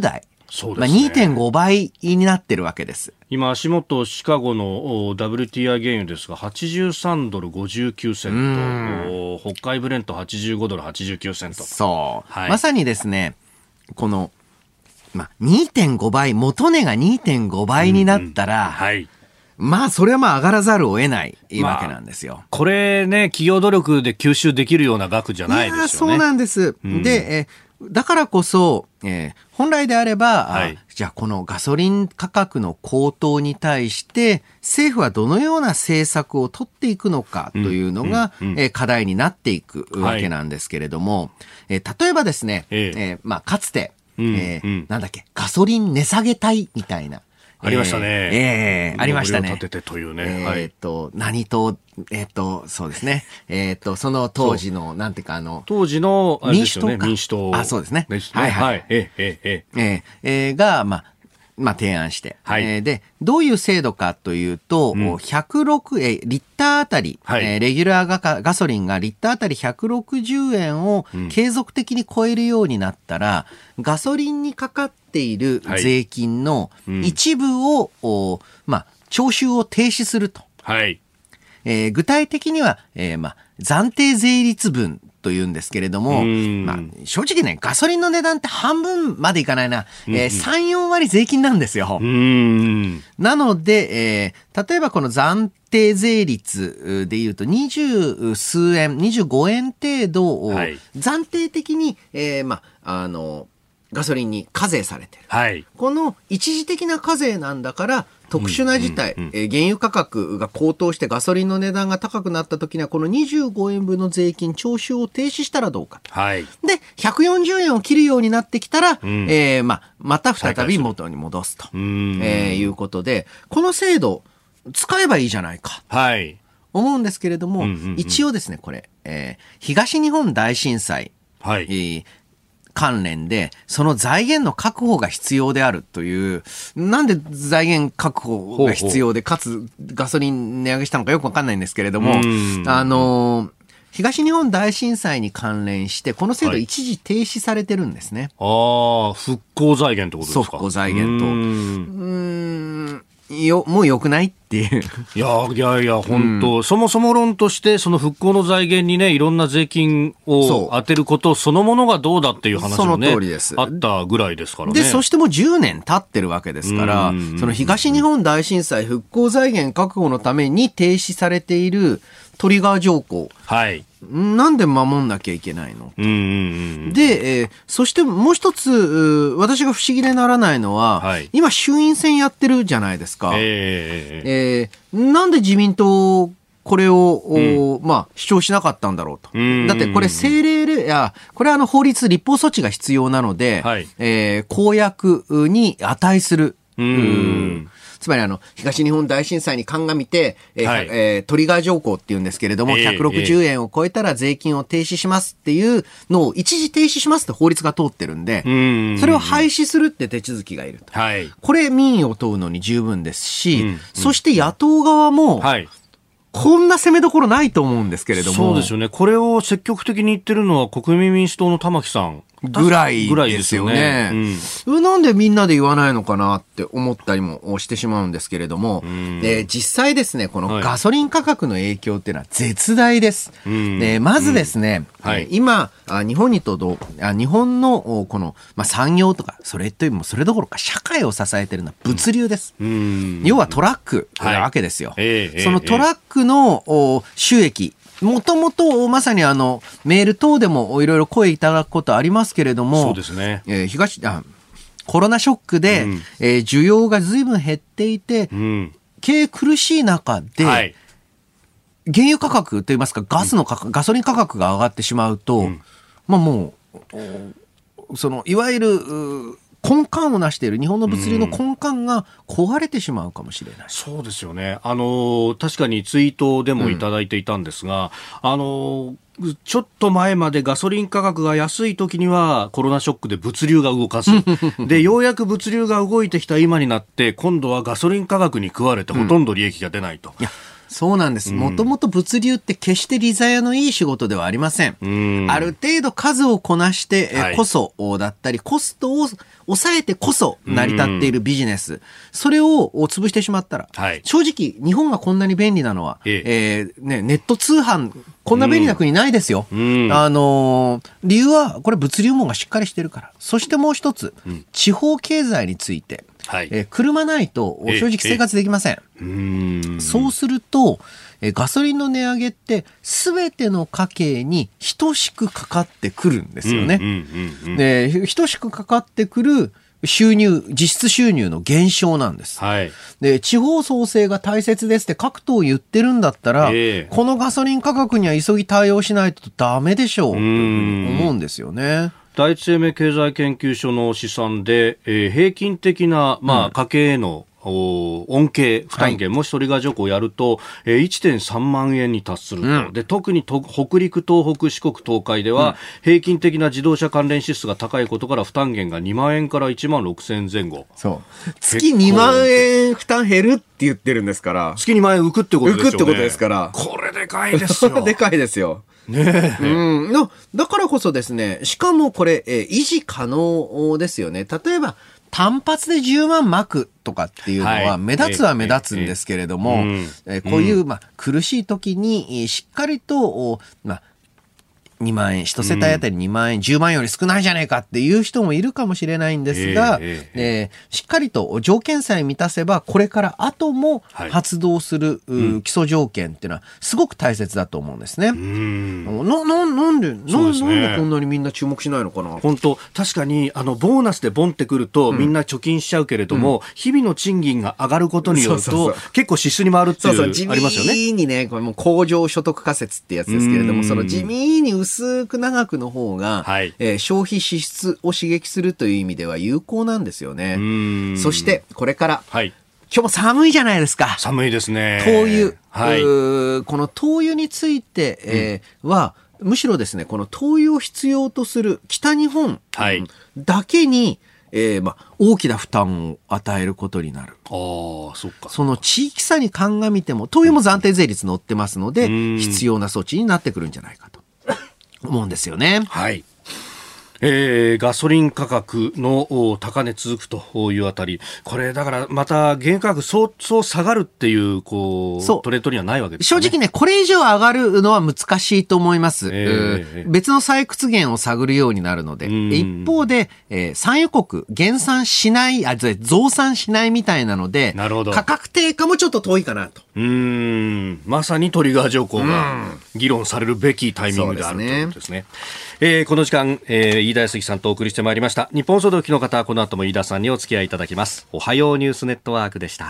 そうですね。 まあ、にてんごばいになってるわけです。 今足元シカゴの ダブリューティーアイ 原油ですがはちじゅうさんドルごじゅうきゅうセント、北海ブレントはちじゅうごドルはちじゅうきゅうセント。 そう、 はい、 まさにですねこの、まあ、にてんごばい元値が にてんごばいになったら、 うんうん、はい、 まあそれはまあ上がらざるを得ないわけなんですよ、 まあ、これね企業努力で吸収できるような額じゃないですよね。いやそうなんです、うん、で、えだからこそ、えー、本来であれば、はい、じゃあこのガソリン価格の高騰に対して政府はどのような政策を取っていくのかというのが、うんうんうん、えー、課題になっていくわけなんですけれども、はい、えー、例えばですね、えーえーまあ、かつて、うんえーうん、なんだっけガソリン値下げ隊みたいなありましたね。 えー、えー、ありましたね。 立ててというね。 えー、っと、何党、えー、っと、そうですね。えー、っと、その当時の、なんていうか、あの、 当時の、 民主党か。 民主党。 あ、そうですね。 ねはいはい。はい、えー、えー、えー、えー、えー、が、まあ、まあ、提案して、はいえー、でどういう制度かというと、うん、ひゃくろくえリッターあたり、はいえー、レギュラーガ、ガソリンがリッターあたりひゃくろくじゅうえんを継続的に超えるようになったら、うん、ガソリンにかかっている税金の一部を、はいうんまあ、徴収を停止すると、はいえー、具体的には、えーまあ、暫定税率分というんですけれども、まあ、正直ねガソリンの値段って半分までいかないな、えー、さん、よんわり税金なんですよ。うんなので、えー、例えばこの暫定税率でいうとにじゅうすうえんにじゅうごえん程度を暫定的に、えーまあ、あのガソリンに課税されてる、はい、この一時的な課税なんだから特殊な事態、うんうんうんえー、原油価格が高騰してガソリンの値段が高くなった時にはこのにじゅうごえんぶんの税金徴収を停止したらどうかと、はい、でひゃくよんじゅうえんを切るようになってきたら、うんえーま、また再び元に戻すと、えー、いうことでこの制度使えばいいじゃないか、はい、思うんですけれども、うんうんうん、一応ですねこれ、えー、東日本大震災、はいえー関連でその財源の確保が必要であるというなんで財源確保が必要でかつガソリン値上げしたのかよくわかんないんですけれどもあの東日本大震災に関連してこの制度一時停止されてるんですね、 はい、ああ復興財源ってことですか。 そう復興財源とうーんよもう良くないっていういやいやいや本当、うん、そもそも論としてその復興の財源にねいろんな税金を当てることそのものがどうだっていう話もねその通りですあったぐらいですからね。 でそしてもうじゅうねん経ってるわけですからその東日本大震災復興財源確保のために停止されているトリガー条項、はい、なんで守んなきゃいけないの、うんうんうん、で、えー、そしてもう一つ私が不思議でならないのは、はい、今衆院選やってるじゃないですか、えーえー、なんで自民党これを、うんまあ、主張しなかったんだろうと。だってこれ政令で、いや、これはあの法律立法措置が必要なので、はいえー、公約に値する。うんつまりあの東日本大震災に鑑みて、えーはいえー、トリガー条項っていうんですけれども、えー、ひゃくろくじゅうえんを超えたら税金を停止しますっていうのを一時停止しますって法律が通ってるんで、うんそれを廃止するって手続きがいると、はい、これ民意を問うのに十分ですし、うんうん、そして野党側も、はいこんな攻めどころないと思うんですけれども。 そうですよね。これを積極的に言ってるのは国民民主党の玉木さんぐらいですよね。うん、なんでみんなで言わないのかなって思ったりもしてしまうんですけれども、で実際ですねこのガソリン価格の影響っていうのは絶大です。でまずですね、はい、今日本にとど日本のこの、まあ、産業とかそれというよりもそれどころか社会を支えているのは物流です。要はトラックなわけですよ。はいえー、そのトラックの収益もともとまさにあのメール等でもいろいろ声いただくことありますけれども、 そうですね、 えー、東あコロナショックで、うんえー、需要がずいぶん減っていて、うん、経営苦しい中で、はい、原油価格といいますかガスの価格、うん、ガソリン価格が上がってしまうと、うん、まあもうそのいわゆる根幹を成している日本の物流の根幹が壊れてしまうかもしれない、うん、 そうですよね。あの確かにツイートでもいただいていたんですが、うん、あのちょっと前までガソリン価格が安い時にはコロナショックで物流が動かずでようやく物流が動いてきた今になって今度はガソリン価格に食われてほとんど利益が出ないと、うん、いやそうなんです。もともと物流って決して利ざやのいい仕事ではありません。んある程度数をこなしてこそだったり、はい、コストを抑えてこそ成り立っているビジネス。それを潰してしまったら、はい、正直日本がこんなに便利なのは、ええーね、ネット通販、こんな便利な国ないですよ。うん、あのー、理由はこれ物流網がしっかりしてるから。そしてもう一つ、うん、地方経済について、はいえー、車ないと正直生活できません。ええうんそうすると、えー、ガソリンの値上げって全ての家計に等しくかかってくるんですよね。で、等しくかかってくる収入、実質収入の減少なんです。はい、で、地方創生が大切ですって各党言ってるんだったら、えー、このガソリン価格には急ぎ対応しないとダメでしょうというふうに思うんですよね。 第一生命経済研究所の試算で、えー、平均的な、まあ、家計への、うん、恩恵、負担減、はい、もしトリガー条項をやると、えー、いってんさんまんえんに達すると、うん、で特にと北陸、東北、四国、東海では、うん、平均的な自動車関連支出が高いことから負担減がにまんえんからいちまんろくせんえん前後。 そう月にまんえん負担減るって言ってるんですから、 月にまんえん浮くってことですよね。 浮くってことですから、 これでかいですよ。 でかいですよ。ねえ、うん、だ, だからこそですね、しかもこれ、えー、維持可能ですよね。例えば単発でじゅうまん巻くとかっていうのは目立つは目立つんですけれども、えー、こういう、まあ、苦しい時にしっかりと、まあにまんえん、一世帯あたりにまんえん、じゅうまんより少ないじゃないかっていう人もいるかもしれないんですが、えーえー、しっかりと条件さえ満たせば、これから後も発動する、はい、基礎条件っていうのはすごく大切だと思うんですね。うんな、な、なんで、な、ね、なんでこんなにみんな注目しないのかな。 本当、確かに、あの、ボーナスでボンってくると、うん、みんな貯金しちゃうけれども、うん、日々の賃金が上がることによると、そうそうそう、結構支出に回るっていう、そうそう、ありますよね。 地味にね、これもう工場所得仮説ってやつですけれども、その地味に薄く長くの方が、はいえー、消費支出を刺激するという意味では有効なんですよね。うんそしてこれから、はい、今日も寒いじゃないですか。 寒いですね。 灯油、はい、この灯油について、えーうん、はむしろですね、この灯油を必要とする北日本だけに、えーま、大きな負担を与えることになる。 ああ、そっか。 その地域差に鑑みても灯油も暫定税率乗ってますので、必要な措置になってくるんじゃないかと思うんですよね。 はい。えー、ガソリン価格の高値続くというあたり、これだからまた原油価格相当下がるっていうこうトレンドにはないわけですね。 正直ね、これ以上上がるのは難しいと思います。えー、別の採掘源を探るようになるので、一方で、えー、産油国減産しない、あ、増産しないみたいなので、なるほど、価格低下もちょっと遠いかなと。 うーん、まさにトリガー条項が議論されるべきタイミングであるということですね。えー、この時間、えー、飯田康之さんとお送りしてまいりました。日本総動機の方はこの後も飯田さんにお付き合いいただきます。おはようニュースネットワークでした。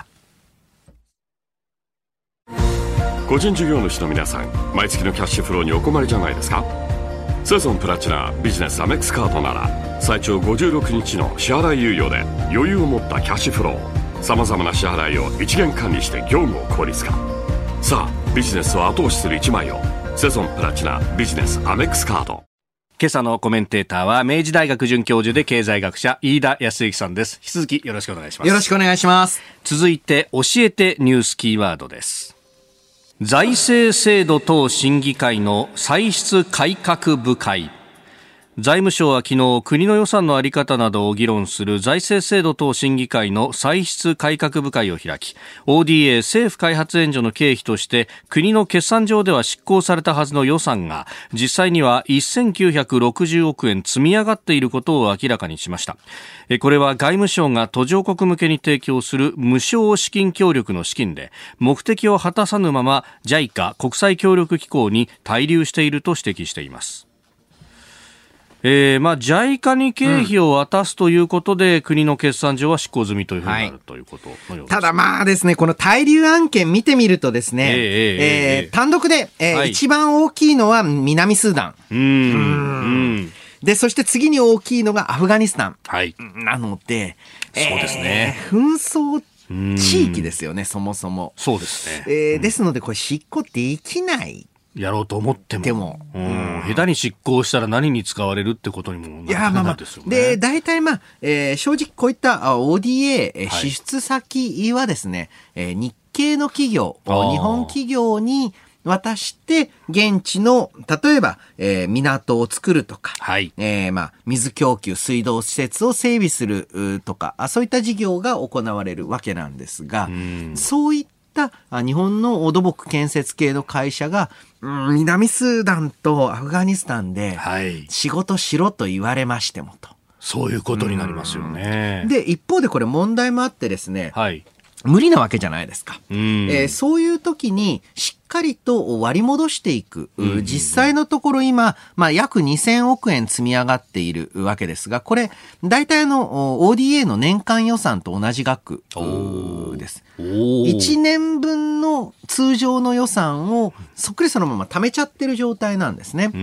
個人事業主の皆さん、毎月のキャッシュフローにお困りじゃないですか。セゾンプラチナビジネスアメックスカードなら最長ごじゅうろくにちの支払い猶予で余裕を持ったキャッシュフロー、さまざまな支払いを一元管理して業務を効率化。さあビジネスを後押しする一枚を、セゾンプラチナビジネスアメックスカード。 今朝のコメンテーターは明治大学准教授で経済学者飯田康之さんです。引き続きよろしくお願いします。 よろしくお願いします。 続いて教えてニュースキーワードです。財政制度等審議会の歳出改革部会。財務省は昨日、国の予算の在り方などを議論する財政制度等審議会の歳出改革部会を開き、 オーディーエー 政府開発援助の経費として国の決算上では執行されたはずの予算が実際にはせんきゅうひゃくろくじゅうおくえん積み上がっていることを明らかにしました。これは外務省が途上国向けに提供する無償資金協力の資金で、目的を果たさぬまま ジャイカ 国際協力機構に滞留していると指摘しています。えーまあ、ジャイカ に経費を渡すということで、うん、国の決算上は執行済みというふうになる、はい、ということのようです。 ただまあですね、この滞留案件見てみるとですね、えーえーえー、単独で、えーはい、一番大きいのは南スーダン。うーんうんで、そして次に大きいのがアフガニスタン。はい、なので、 そうですね、 えー、紛争地域ですよね、そもそも。 そうですね。 えー、ですので、これ執行できない。 やろうと思っても。 でも、 うん、下手に執行したら何に使われるってことにもなるかなですよね。 で、大体まあ、えー、正直こういった オーディーエー、はい、支出先はですね、えー、日系の企業、日本企業に渡して、現地の、例えば、えー、港を作るとか、はい、えー、まあ、水供給、水道施設を整備するとか、そういった事業が行われるわけなんですが、そういった日本の土木建設系の会社が、うん、南スーダンとアフガニスタンで、仕事しろと言われましてもと。 そういうことになりますよね。 で、一方でこれ問題もあってですね、はい、無理なわけじゃないですか。うん、えー、そういう時にしっかりと割り戻していく。うん、実際のところ今、まあ、約にせんおくえん積み上がっているわけですが、これ、大体あの、オーディーエー の年間予算と同じ額です。いちねんぶんの通常の予算をそっくりそのまま貯めちゃってる状態なんですね。うん、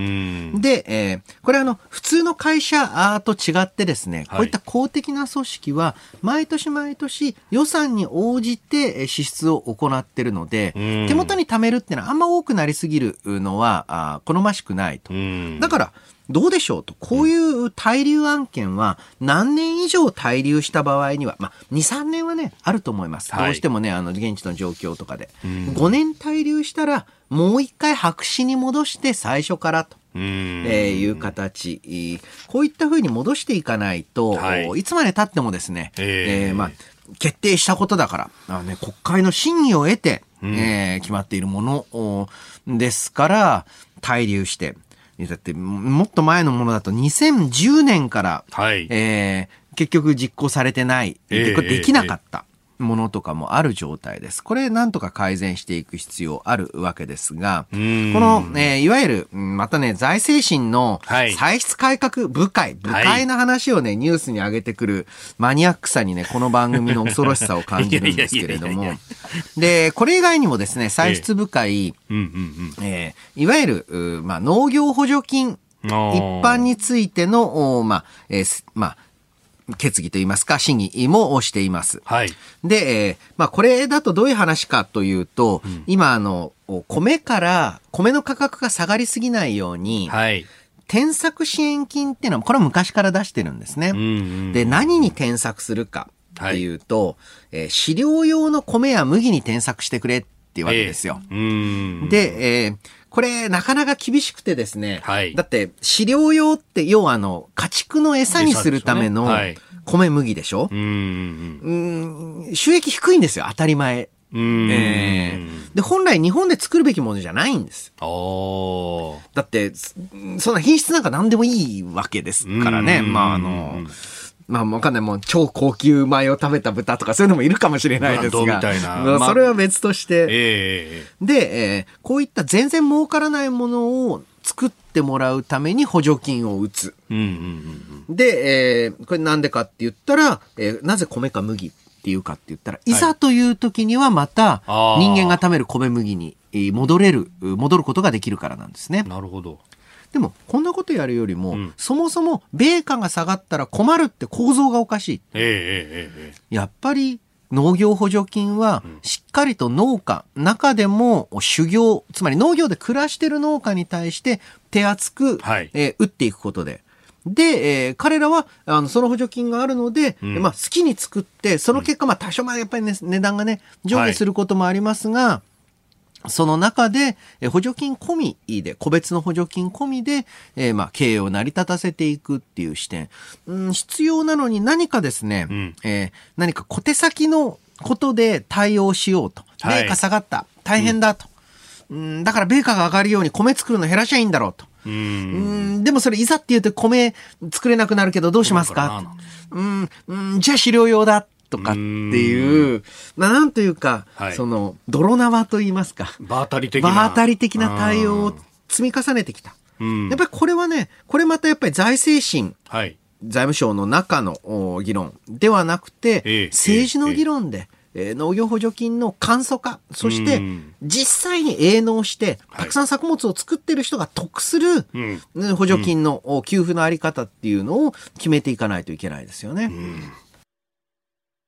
で、えー、これあの、普通の会社と違ってですね、こういった公的な組織は、毎年毎年予算に応じて支出を行っているので、手元に貯めるっていうのはあんま多くなりすぎるのはあ好ましくないと。だからどうでしょうと、こういう滞留案件は何年以上滞留した場合には、まあ、に、さんねんはねあると思います。どうしてもね、あの現地の状況とかでごねん滞留したらもう一回白紙に戻して最初からと。えー、いう形、こういった風に戻していかないと、はい、いつまで経ってもですね、えーえーまあ、決定したことだから、あのね、国会の審議を得て、うんえー、決まっているものですから滞留して、だってもっと前のものだとにせんじゅうねんから、はいえー、結局実行されてない、結構できなかった。えーえーものとかもある状態です。これなんとか改善していく必要あるわけですが、この、えー、いわゆるまたね財政審の歳出改革部会、部会の話をねニュースに上げてくるマニアックさにねこの番組の恐ろしさを感じるんですけれども、でこれ以外にもですね歳出部会、えーえー、いわゆるまあ農業補助金一般についてのまあ、えー、まあ決議といいますか審議もしています。はい、で、えーまあ、これだとどういう話かというと、うん、今あの米から米の価格が下がりすぎないように、はい、転作支援金っていうのはこれは昔から出してるんですね。うんうん、で何に転作するかっていうと、はいえー、飼料用の米や麦に転作してくれっていうわけですよ。えー、うんで、えーこれなかなか厳しくてですね、はい、だって飼料用って要はあの家畜の餌にするための米麦でしょ、うんうん、収益低いんですよ当たり前。うんえー、で本来日本で作るべきものじゃないんです。おだってそんな品質なんか何でもいいわけですからね。まああのまあわかんないもう超高級米を食べた豚とかそういうのもいるかもしれないですが、まあ、それは別として、まあえー、で、えー、こういった全然儲からないものを作ってもらうために補助金を打つ。うんうんうん、で、えー、これなんでかって言ったら、えー、なぜ米か麦っていうかって言ったら、いざという時にはまた人間が食べる米麦に戻れる戻ることができるからなんですね。 なるほど。 でもこんなことやるよりも、うん、そもそも米価が下がったら困るって構造がおかしい、えーえーえー、やっぱり農業補助金はしっかりと農家、うん、中でも修行つまり農業で暮らしてる農家に対して手厚く、はいえー、打っていくことでで、えー、彼らはあのその補助金があるので、うんまあ、好きに作ってその結果、まあ、多少までやっぱり、ね、値段がね上下することもありますが、はいその中で補助金込みで個別の補助金込みで、えー、まあ経営を成り立たせていくっていう視点、うん、必要なのに何かですね、うんえー、何か小手先のことで対応しようと、はい、米価下がった大変だと、うん、だから米価が上がるように米作るの減らしゃいいんだろうと。うんうんでもそれいざって言うと米作れなくなるけどどうしますかうん、うん、じゃあ飼料用だとかっていう、まあ、なんというか、はい、その泥縄と言いますか場当たり的な場当たり的な対応を積み重ねてきた。やっぱりこれはねこれまたやっぱり財政審、はい、財務省の中の議論ではなくて、えー、政治の議論で、えー、農業補助金の簡素化そして実際に営農してたくさん作物を作ってる人が得する、はい、補助金の給付のあり方っていうのを決めていかないといけないですよね。うん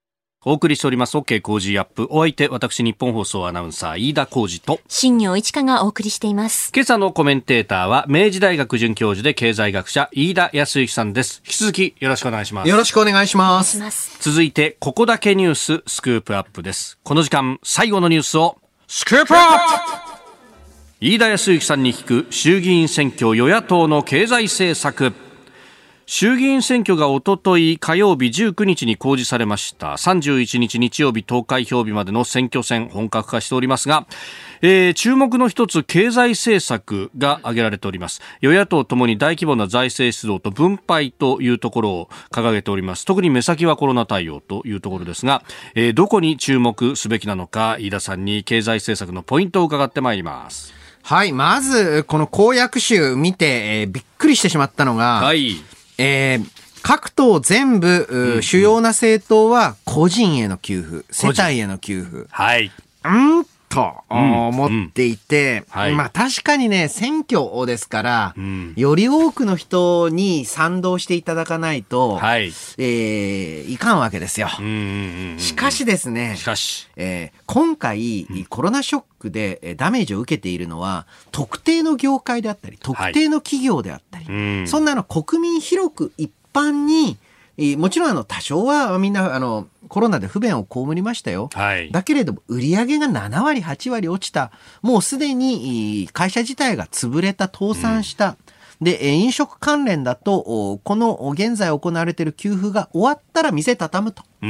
お送りしております OK 工事アップ。お相手、私日本放送アナウンサー飯田浩司と新業一華がお送りしています。 今朝のコメンテーターは明治大学准教授で経済学者飯田康之さんです。引き続きよろしくお願いします。 よろしくお願いします。 続いてここだけニューススクープアップです。この時間最後のニュースをスクープアップ。飯田康之さんに聞く衆議院選挙与野党の経済政策。衆議院選挙がおととい火曜日じゅうくにちに公示されました。さんじゅういちにち日曜日投開票日までの選挙戦本格化しておりますが、えー、注目の一つ経済政策が挙げられております。与野党ともに大規模な財政出動と分配というところを掲げております。特に目先はコロナ対応というところですが、えー、どこに注目すべきなのか、飯田さんに経済政策のポイントを伺ってまいります。 はい、まずこの公約集見て、えー、びっくりしてしまったのが、はい、えー、各党全部、うん、主要な政党は個人への給付、世帯への給付。はい。うんと、うん、思っていて、うんはい、まあ確かにね、選挙ですから、うん、より多くの人に賛同していただかないと、はい、えー、いかんわけですよ。うんうんうんうん、しかしですね、しかし、えー、今回、うん、コロナショックでダメージを受けているのは、特定の業界であったり、特定の企業であったり、はい、そんなの国民広く一般に、もちろんあの多少はみんなあのコロナで不便を被りましたよ、はい、だけれども売り上げがななわりはちわり落ちた、もうすでに会社自体が潰れた、倒産した、うん、で飲食関連だとこの現在行われている給付が終わったら店畳むと、うん、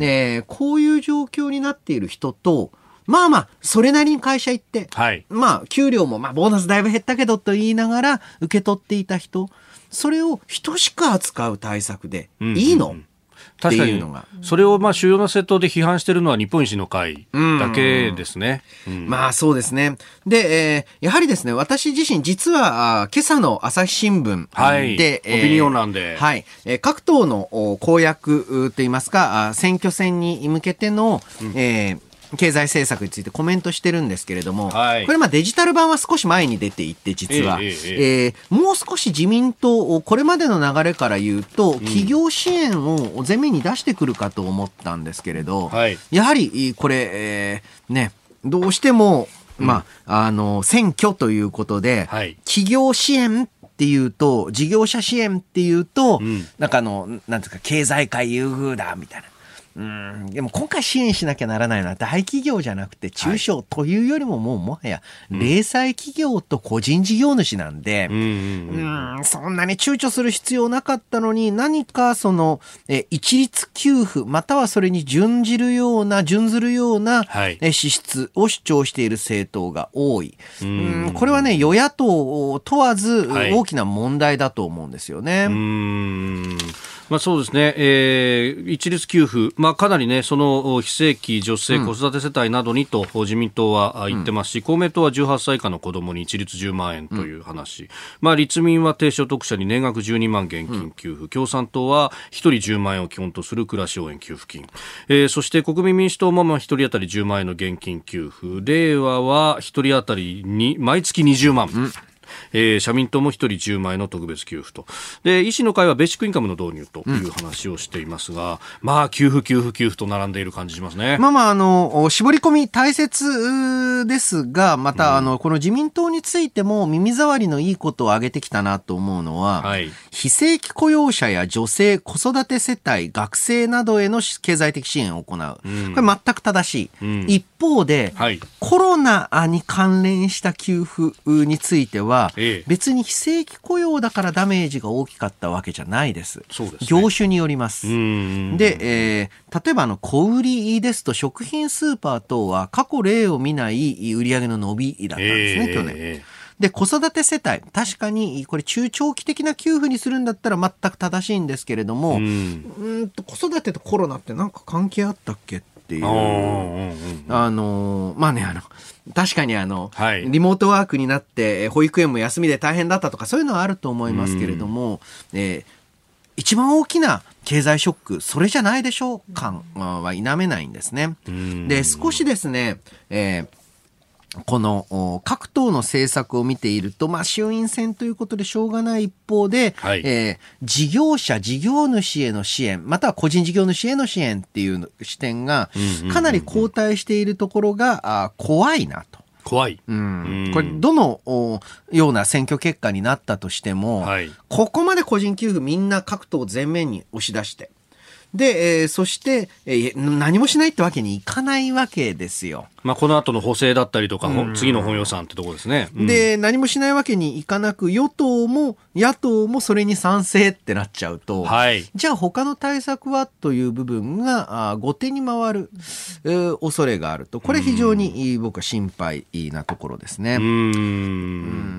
でこういう状況になっている人と、まあまあそれなりに会社行って、はい、まあ給料もまあボーナスだいぶ減ったけどと言いながら受け取っていた人、それを等しく扱う対策でいいの、うんうんうん、 確かにそれをまあ主要な政党で批判しているのは日本維新の会だけですね、 うんうん、まあそうですね。で、えー、やはりですね、私自身実は今朝の朝日新聞で、はい、 えー、オピニオン欄で、 はい、えー、各党の公約といいますか選挙戦に向けての、うん、えー経済政策についてコメントしてるんですけれども、はい、これまあデジタル版は少し前に出ていて、実は、えーえーえー、もう少し自民党、これまでの流れから言うと、うん、企業支援を前面に出してくるかと思ったんですけれど、はい、やはりこれ、えー、ね、どうしても、うん、まあ、あの、選挙ということで、はい、企業支援っていうと、事業者支援っていうと、うん、なんかあの、なんですか、経済界優遇だ、みたいな。うん、でも今回支援しなきゃならないのは大企業じゃなくて中小というよりももうもはや零細企業と個人事業主なんで、うん、うん、そんなに躊躇する必要なかったのに、何かそのえ一律給付またはそれに準じるような準ずるような、はい、え支出を主張している政党が多い。うん、これはね、与野党を問わず大きな問題だと思うんですよね。はい、うーん、まあ、そうですね、えー、一律給付、まあ、かなりね、その非正規女性子育て世帯などにと自民党は言ってますし、うん、公明党はじゅうはっさい以下の子どもに一律じゅうまんえんという話、うん、まあ、立民は低所得者に年額じゅうにまん現金給付、うん、共産党はひとりじゅうまんえんを基本とする暮らし応援給付金、えー、そして国民民主党もまあひとり当たりじゅうまんえんの現金給付、れいわはひとり当たりに毎月にじゅうまん、うん、えー、社民党もひとりじゅうまんえんの特別給付と、で維新の会はベーシックインカムの導入という話をしていますが、うん、まあ給付給付給付と並んでいる感じしますね。 まあまああの絞り込み大切ですが、また、うん、あのこの自民党についても耳障りのいいことを挙げてきたなと思うのは、はい、非正規雇用者や女性子育て世帯学生などへの経済的支援を行う、うん、これ全く正しい、うん、一方で、はい、コロナに関連した給付については別に非正規雇用だからダメージが大きかったわけじゃないです。そうですね、業種によります。で、えー、例えばあの小売りですと食品スーパー等は過去例を見ない売上の伸びだったんですね、えー、去年。で、子育て世帯、確かにこれ中長期的な給付にするんだったら全く正しいんですけれども、うん、うんと子育てとコロナってなんか関係あったっけっていう、あのまあね、あの確かにあの、はい、リモートワークになって保育園も休みで大変だったとかそういうのはあると思いますけれども、えー、一番大きな経済ショックそれじゃないでしょう感は否めないんですね。で少しですね、えーこの各党の政策を見ていると、まあ、衆院選ということでしょうがない一方で、はい、えー、事業者、事業主への支援、または個人事業主への支援っていう視点がかなり後退しているところが、あ、怖いなと。 怖い。 うん、これどのような選挙結果になったとしても、はい、ここまで個人給付みんな各党前面に押し出して、で、えー、そして、えー、何もしないってわけにいかないわけですよ。 まあ、この後の補正だったりとか、うん、次の本予算ってところですね。 うん、で、何もしないわけにいかなく、与党も野党もそれに賛成ってなっちゃうと、はい、じゃあ他の対策はという部分が後手に回る、えー、恐れがあると。これ非常に僕は心配なところですね。うーん、うん、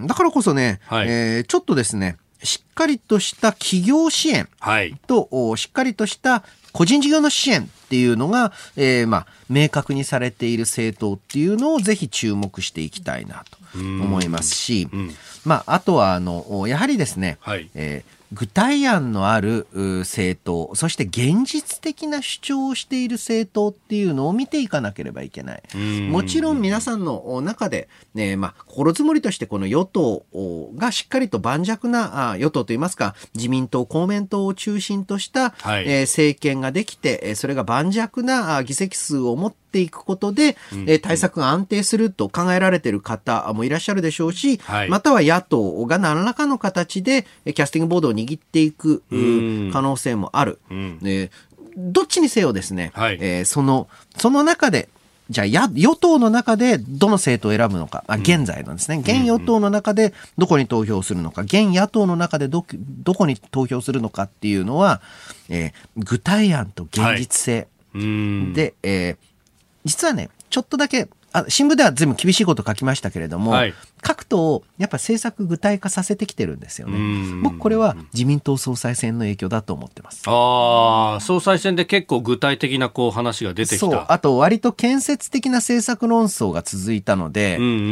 だからこそね、はい、えー、ちょっとですね、しっかりとした企業支援と、はい、しっかりとした個人事業の支援っていうのが、えー、まあ、明確にされている政党っていうのをぜひ注目していきたいなと思いますし、うん、まあ、あとは、あの、やはりですね、はい、えー具体案のある政党、そして現実的な主張をしている政党っていうのを見ていかなければいけない。もちろん皆さんの中で、ね、まあ、心づもりとしてこの与党がしっかりと盤石な与党といいますか、自民党、公明党を中心とした、はい、えー、政権ができて、それが盤石な議席数を持ってていくことで、うんうん、対策が安定すると考えられている方もいらっしゃるでしょうし、はい、または野党が何らかの形でキャスティングボードを握っていく可能性もある、うん、えー、どっちにせよですね、はい、えー、そのその中でじゃあ与党の中でどの政党を選ぶのか、あ、現在のですね、現与党の中でどこに投票するのか、現野党の中で ど, どこに投票するのかっていうのは、えー、具体案と現実性、はい、で、えー実はね、ちょっとだけ、あ、新聞では全部厳しいこと書きましたけれども、はい、各党、やっぱ政策具体化させてきてるんですよね。僕、これは自民党総裁選の影響だと思ってます。 ああ、総裁選で結構具体的なこう話が出てきた。そう、 あと割と建設的な政策論争が続いたので、うんうんうんうん、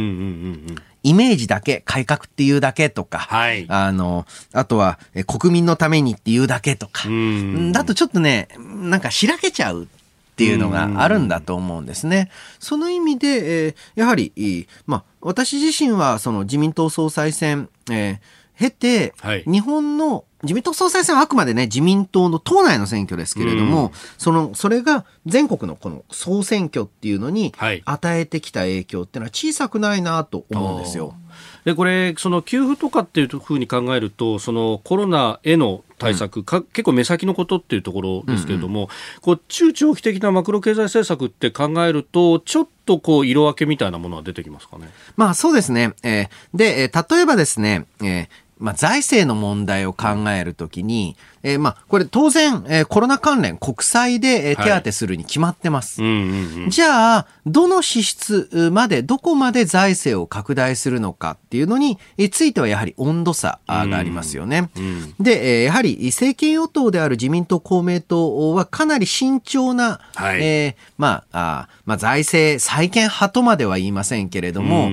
イメージだけ、改革っていうだけとか、はい、あの、あとは国民のためにっていうだけとか、うん、だとちょっとね、なんかしらけちゃうっていうのがあるんだと思うんですね。その意味で、えー、やはり、まあ、私自身はその自民党総裁選、えー、経て、はい、日本の自民党総裁選はあくまでね、自民党の党内の選挙ですけれども、その、それが全国のこの総選挙っていうのに与えてきた影響っていうのは小さくないなと思うんですよ。 でこれその給付とかっていうふうに考えると、そのコロナへの対策、うん、か結構目先のことっていうところですけれども、うんうん、こう中長期的なマクロ経済政策って考えると、ちょっとこう色分けみたいなものは出てきますかね。 まあそうですね。えー、で、えー、例えばですね、えーまあ、財政の問題を考えるときに、えー、まあ、これ当然、えー、コロナ関連国債で、えー、手当するに決まってます。はい、うんうんうん、じゃあ、どの支出まで、どこまで財政を拡大するのかっていうのについてはやはり温度差がありますよね。うんうん、で、えー、やはり政権与党である自民党、公明党はかなり慎重な、はい、えー、まあ、あまあ、財政再建派とまでは言いませんけれども、うんうんうん、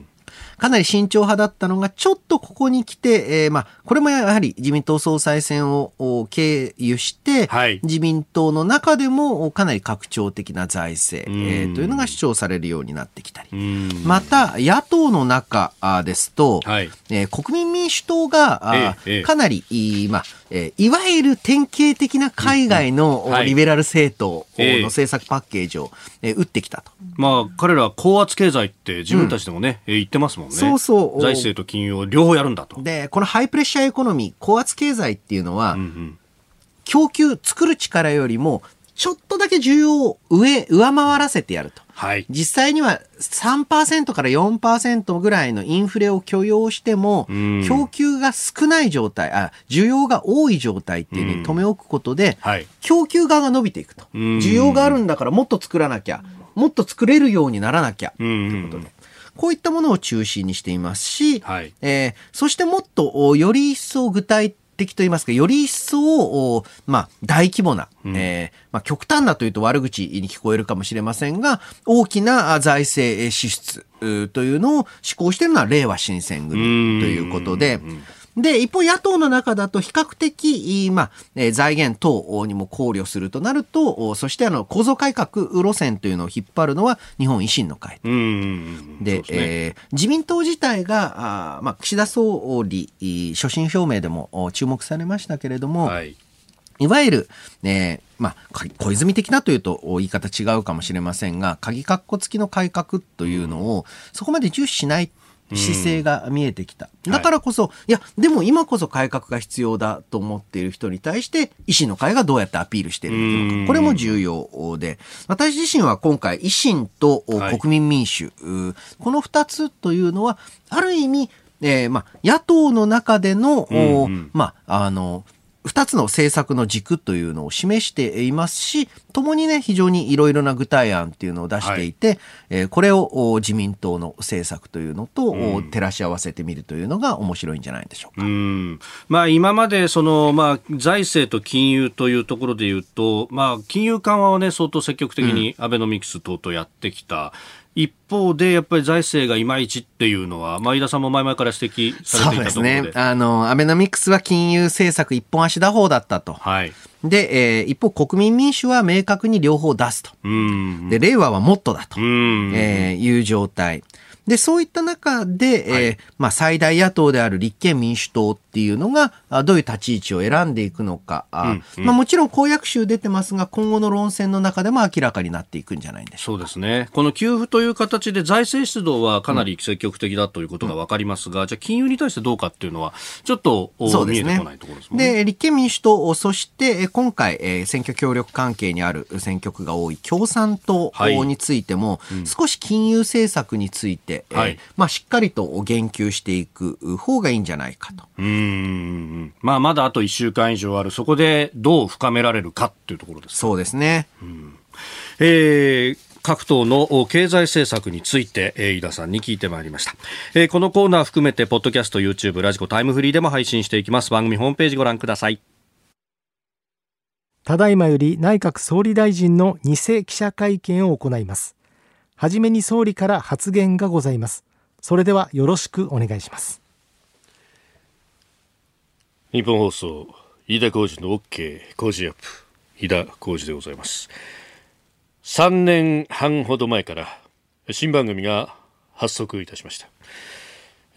かなり慎重派だったのが、ちょっとここに来て、えー、まあ、これもやはり自民党総裁選を経由して、はい、自民党の中でもかなり拡張的な財政、えー、というのが主張されるようになってきたり、また、野党の中ですと、はい、えー、国民民主党が、ええ、かなり、まあ、えー、いわゆる典型的な海外のリベラル政党の政策パッケージを、えー、打ってきたと。 まあ、彼らは高圧経済って自分たちでもね、うん、言ってますもんね。そうそう。財政と金融を両方やるんだと。 で、このハイプレッシャーエコノミー、高圧経済っていうのは、うんうん、供給、作る力よりも、ちょっとだけ需要を上、上回らせてやると。はい、実際には さんパーセント から よんパーセント ぐらいのインフレを許容しても、供給が少ない状態、あ、需要が多い状態っていうのに留め置くことで、はい、供給側が伸びていくと。需要があるんだからもっと作らなきゃ、もっと作れるようにならなきゃ、ということで。こういったものを中心にしていますし、はい、えー、そしてもっとより一層具体的といいますか、より一層、まあ、大規模な、うん、えーまあ、極端なというと悪口に聞こえるかもしれませんが、大きな財政支出というのを施行しているのは令和新選組ということで、 で、一方野党の中だと比較的、まあ、えー、財源等にも考慮するとなると、そしてあの構造改革路線というのを引っ張るのは日本維新の会。 うん、 で、でねえー、自民党自体が、あまあ、岸田総理所信表明でも注目されましたけれども、はい、いわゆる、えーまあ、小泉的なというと言い方違うかもしれませんが、鍵括弧付きの改革というのをそこまで重視しない姿勢が見えてきた。だからこそ、はい、いや、でも今こそ改革が必要だと思っている人に対して、維新の会がどうやってアピールしているのか。これも重要で、私自身は今回、維新と国民民主、はい、この二つというのは、ある意味、えー、まあ、野党の中での、うんうん、まあ、あの、二つの政策の軸というのを示していますし、ともにね、非常にいろいろな具体案っていうのを出していて、はい、えー、これを自民党の政策というのと、うん、照らし合わせてみるというのが面白いんじゃないでしょうか。 うん、まあ、今までその、まあ、財政と金融というところでいうと、まあ、金融緩和はね、相当積極的にアベノミクス等々やってきた。うん、一方でやっぱり財政がいまいちっていうのは、飯田さんも前々から指摘されていたところで。そうですね。 あの、アベノミクスは金融政策一本足打法だったと。はい。で、えー、一方国民民主は明確に両方出すと。うん。で、令和はもっとだと。うん。えー、いう状態。で、そういった中で、はい、えー、まあ、最大野党である立憲民主党っていうのが、どういう立ち位置を選んでいくのか。うんうん、まあ、もちろん公約集出てますが、今後の論戦の中でも明らかになっていくんじゃないんでしょうか。 そうですね。この給付という形で財政出動はかなり積極的だということが分かりますが、うん、じゃあ金融に対してどうかっていうのは、ちょっと、ね、見えてこないところですもんね。 で、立憲民主党、そして今回、えー、選挙協力関係にある選挙区が多い共産党についても、はい、うん、少し金融政策について、はい、えー、まあ、しっかりと言及していく方がいいんじゃないかと。 うーん、まあ、まだあといっしゅうかん以上ある。そこでどう深められるかっていうところです。 そうですね。 うん、えー各党の経済政策について、えー、飯田さんに聞いてまいりました。えー、このコーナー含めてポッドキャスト、YouTube、ラジコ、タイムフリーでも配信していきます。番組ホームページご覧ください。 ただいまより内閣総理大臣の偽記者会見を行います。はじめに総理から発言がございます。それではよろしくお願いします。 日本放送飯田浩司の OK 工事アップ、飯田浩司でございます。さんねんはんほど前から新番組が発足いたしました。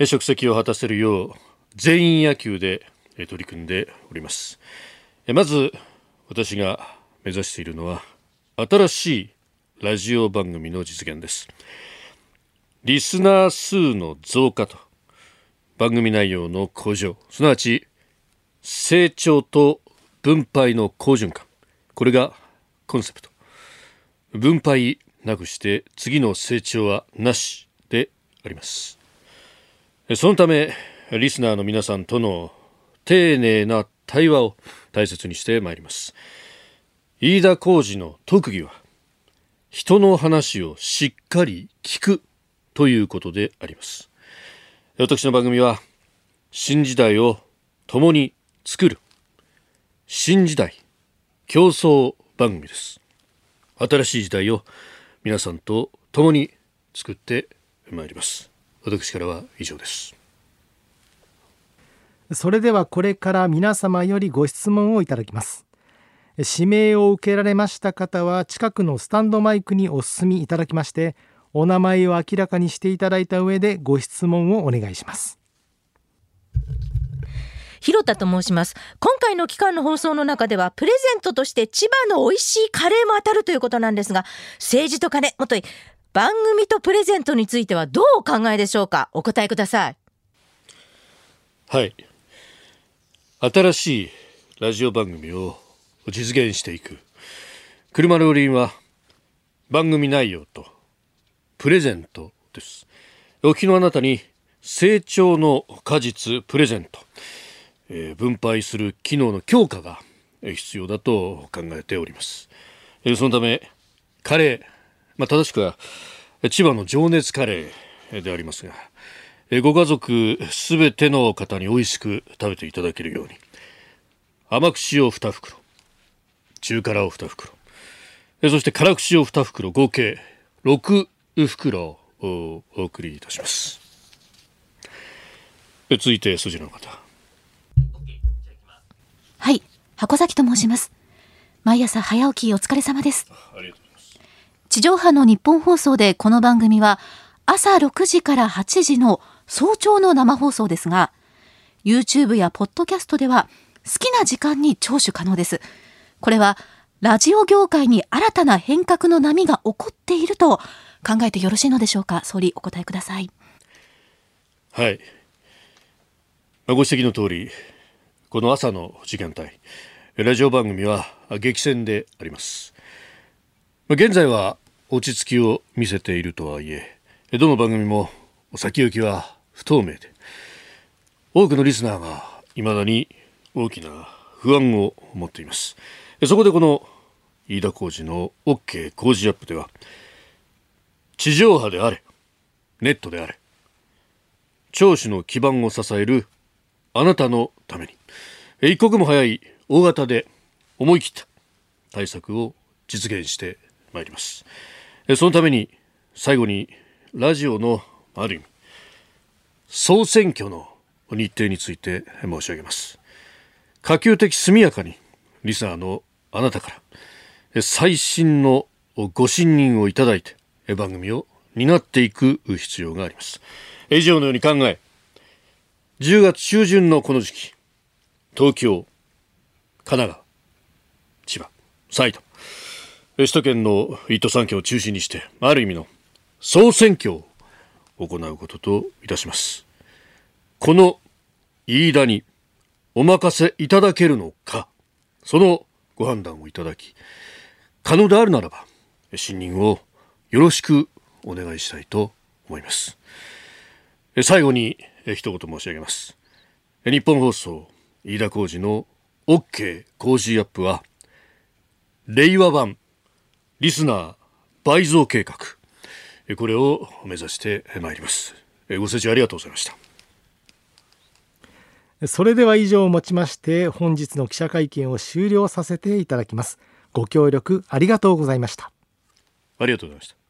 職責を果たせるよう全員野球で取り組んでおります。まず私が目指しているのは新しいラジオ番組の実現です。リスナー数の増加と番組内容の向上、すなわち成長と分配の好循環、これがコンセプト。分配なくして次の成長はなしであります。そのためリスナーの皆さんとの丁寧な対話を大切にしてまいります。飯田浩司の特技は人の話をしっかり聞くということであります。私の番組は新時代を共に作る新時代競争番組です。新しい時代を皆さんと共に作ってまいります。私からは以上です。 それではこれから皆様よりご質問をいただきます。指名を受けられました方は近くのスタンドマイクにお進みいただきまして、お名前を明らかにしていただいた上でご質問をお願いします。 広田と申します。今回の期間の放送の中ではプレゼントとして千葉の美味しいカレーも当たるということなんですが、政治とカレー、もとい番組とプレゼントについてはどうお考えでしょうか。お答えください。 はい、新しいラジオ番組を実現していく車の売りは番組内容とプレゼントです。お聞きのあなたに成長の果実プレゼント、えー、分配する機能の強化が必要だと考えております。えー、そのためカレー、まあ、正しくは千葉の情熱カレーでありますが、えー、ご家族すべての方に美味しく食べていただけるように甘口をに袋、中辛をに袋、えー、そして辛口をに袋、合計ろく袋をお送りいたします。えー、続いて筋の方、 箱崎と申します。毎朝早起きお疲れ様です。 ありがとうございます。 地上波の日本放送でこの番組は朝ろくじからはちじの早朝の生放送ですが、 YouTube やポッドキャストでは好きな時間に聴取可能です。これはラジオ業界に新たな変革の波が起こっていると考えてよろしいのでしょうか。総理、お答えください。 はい、ご指摘の通り、この朝の時間帯、ラジオ番組は激戦であります。現在は落ち着きを見せているとはいえ、どの番組も先行きは不透明で、多くのリスナーが未だに大きな不安を持っています。そこでこの飯田浩司の OK 工事アップでは、地上波であれネットであれ、聴取の基盤を支えるあなたのために、一刻も早い大型で思い切った対策を実現してまいります。そのために最後にラジオのある意味総選挙の日程について申し上げます。可及的速やかにリスナーのあなたから最新のご信任をいただいて番組を担っていく必要があります。以上のように考え、じゅうがつ中旬のこの時期、東京、神奈川、千葉、埼玉、首都圏のいっ都さん県を中心にしてある意味の総選挙を行うことといたします。この飯田にお任せいただけるのか、そのご判断をいただき、可能であるならば信任をよろしくお願いしたいと思います。最後に一言申し上げます。日本放送飯田浩司の OK 工事アップは令和版リスナー倍増計画、これを目指してまいります。ご清聴ありがとうございました。 それでは以上をもちまして本日の記者会見を終了させていただきます。ご協力ありがとうございました。 ありがとうございました。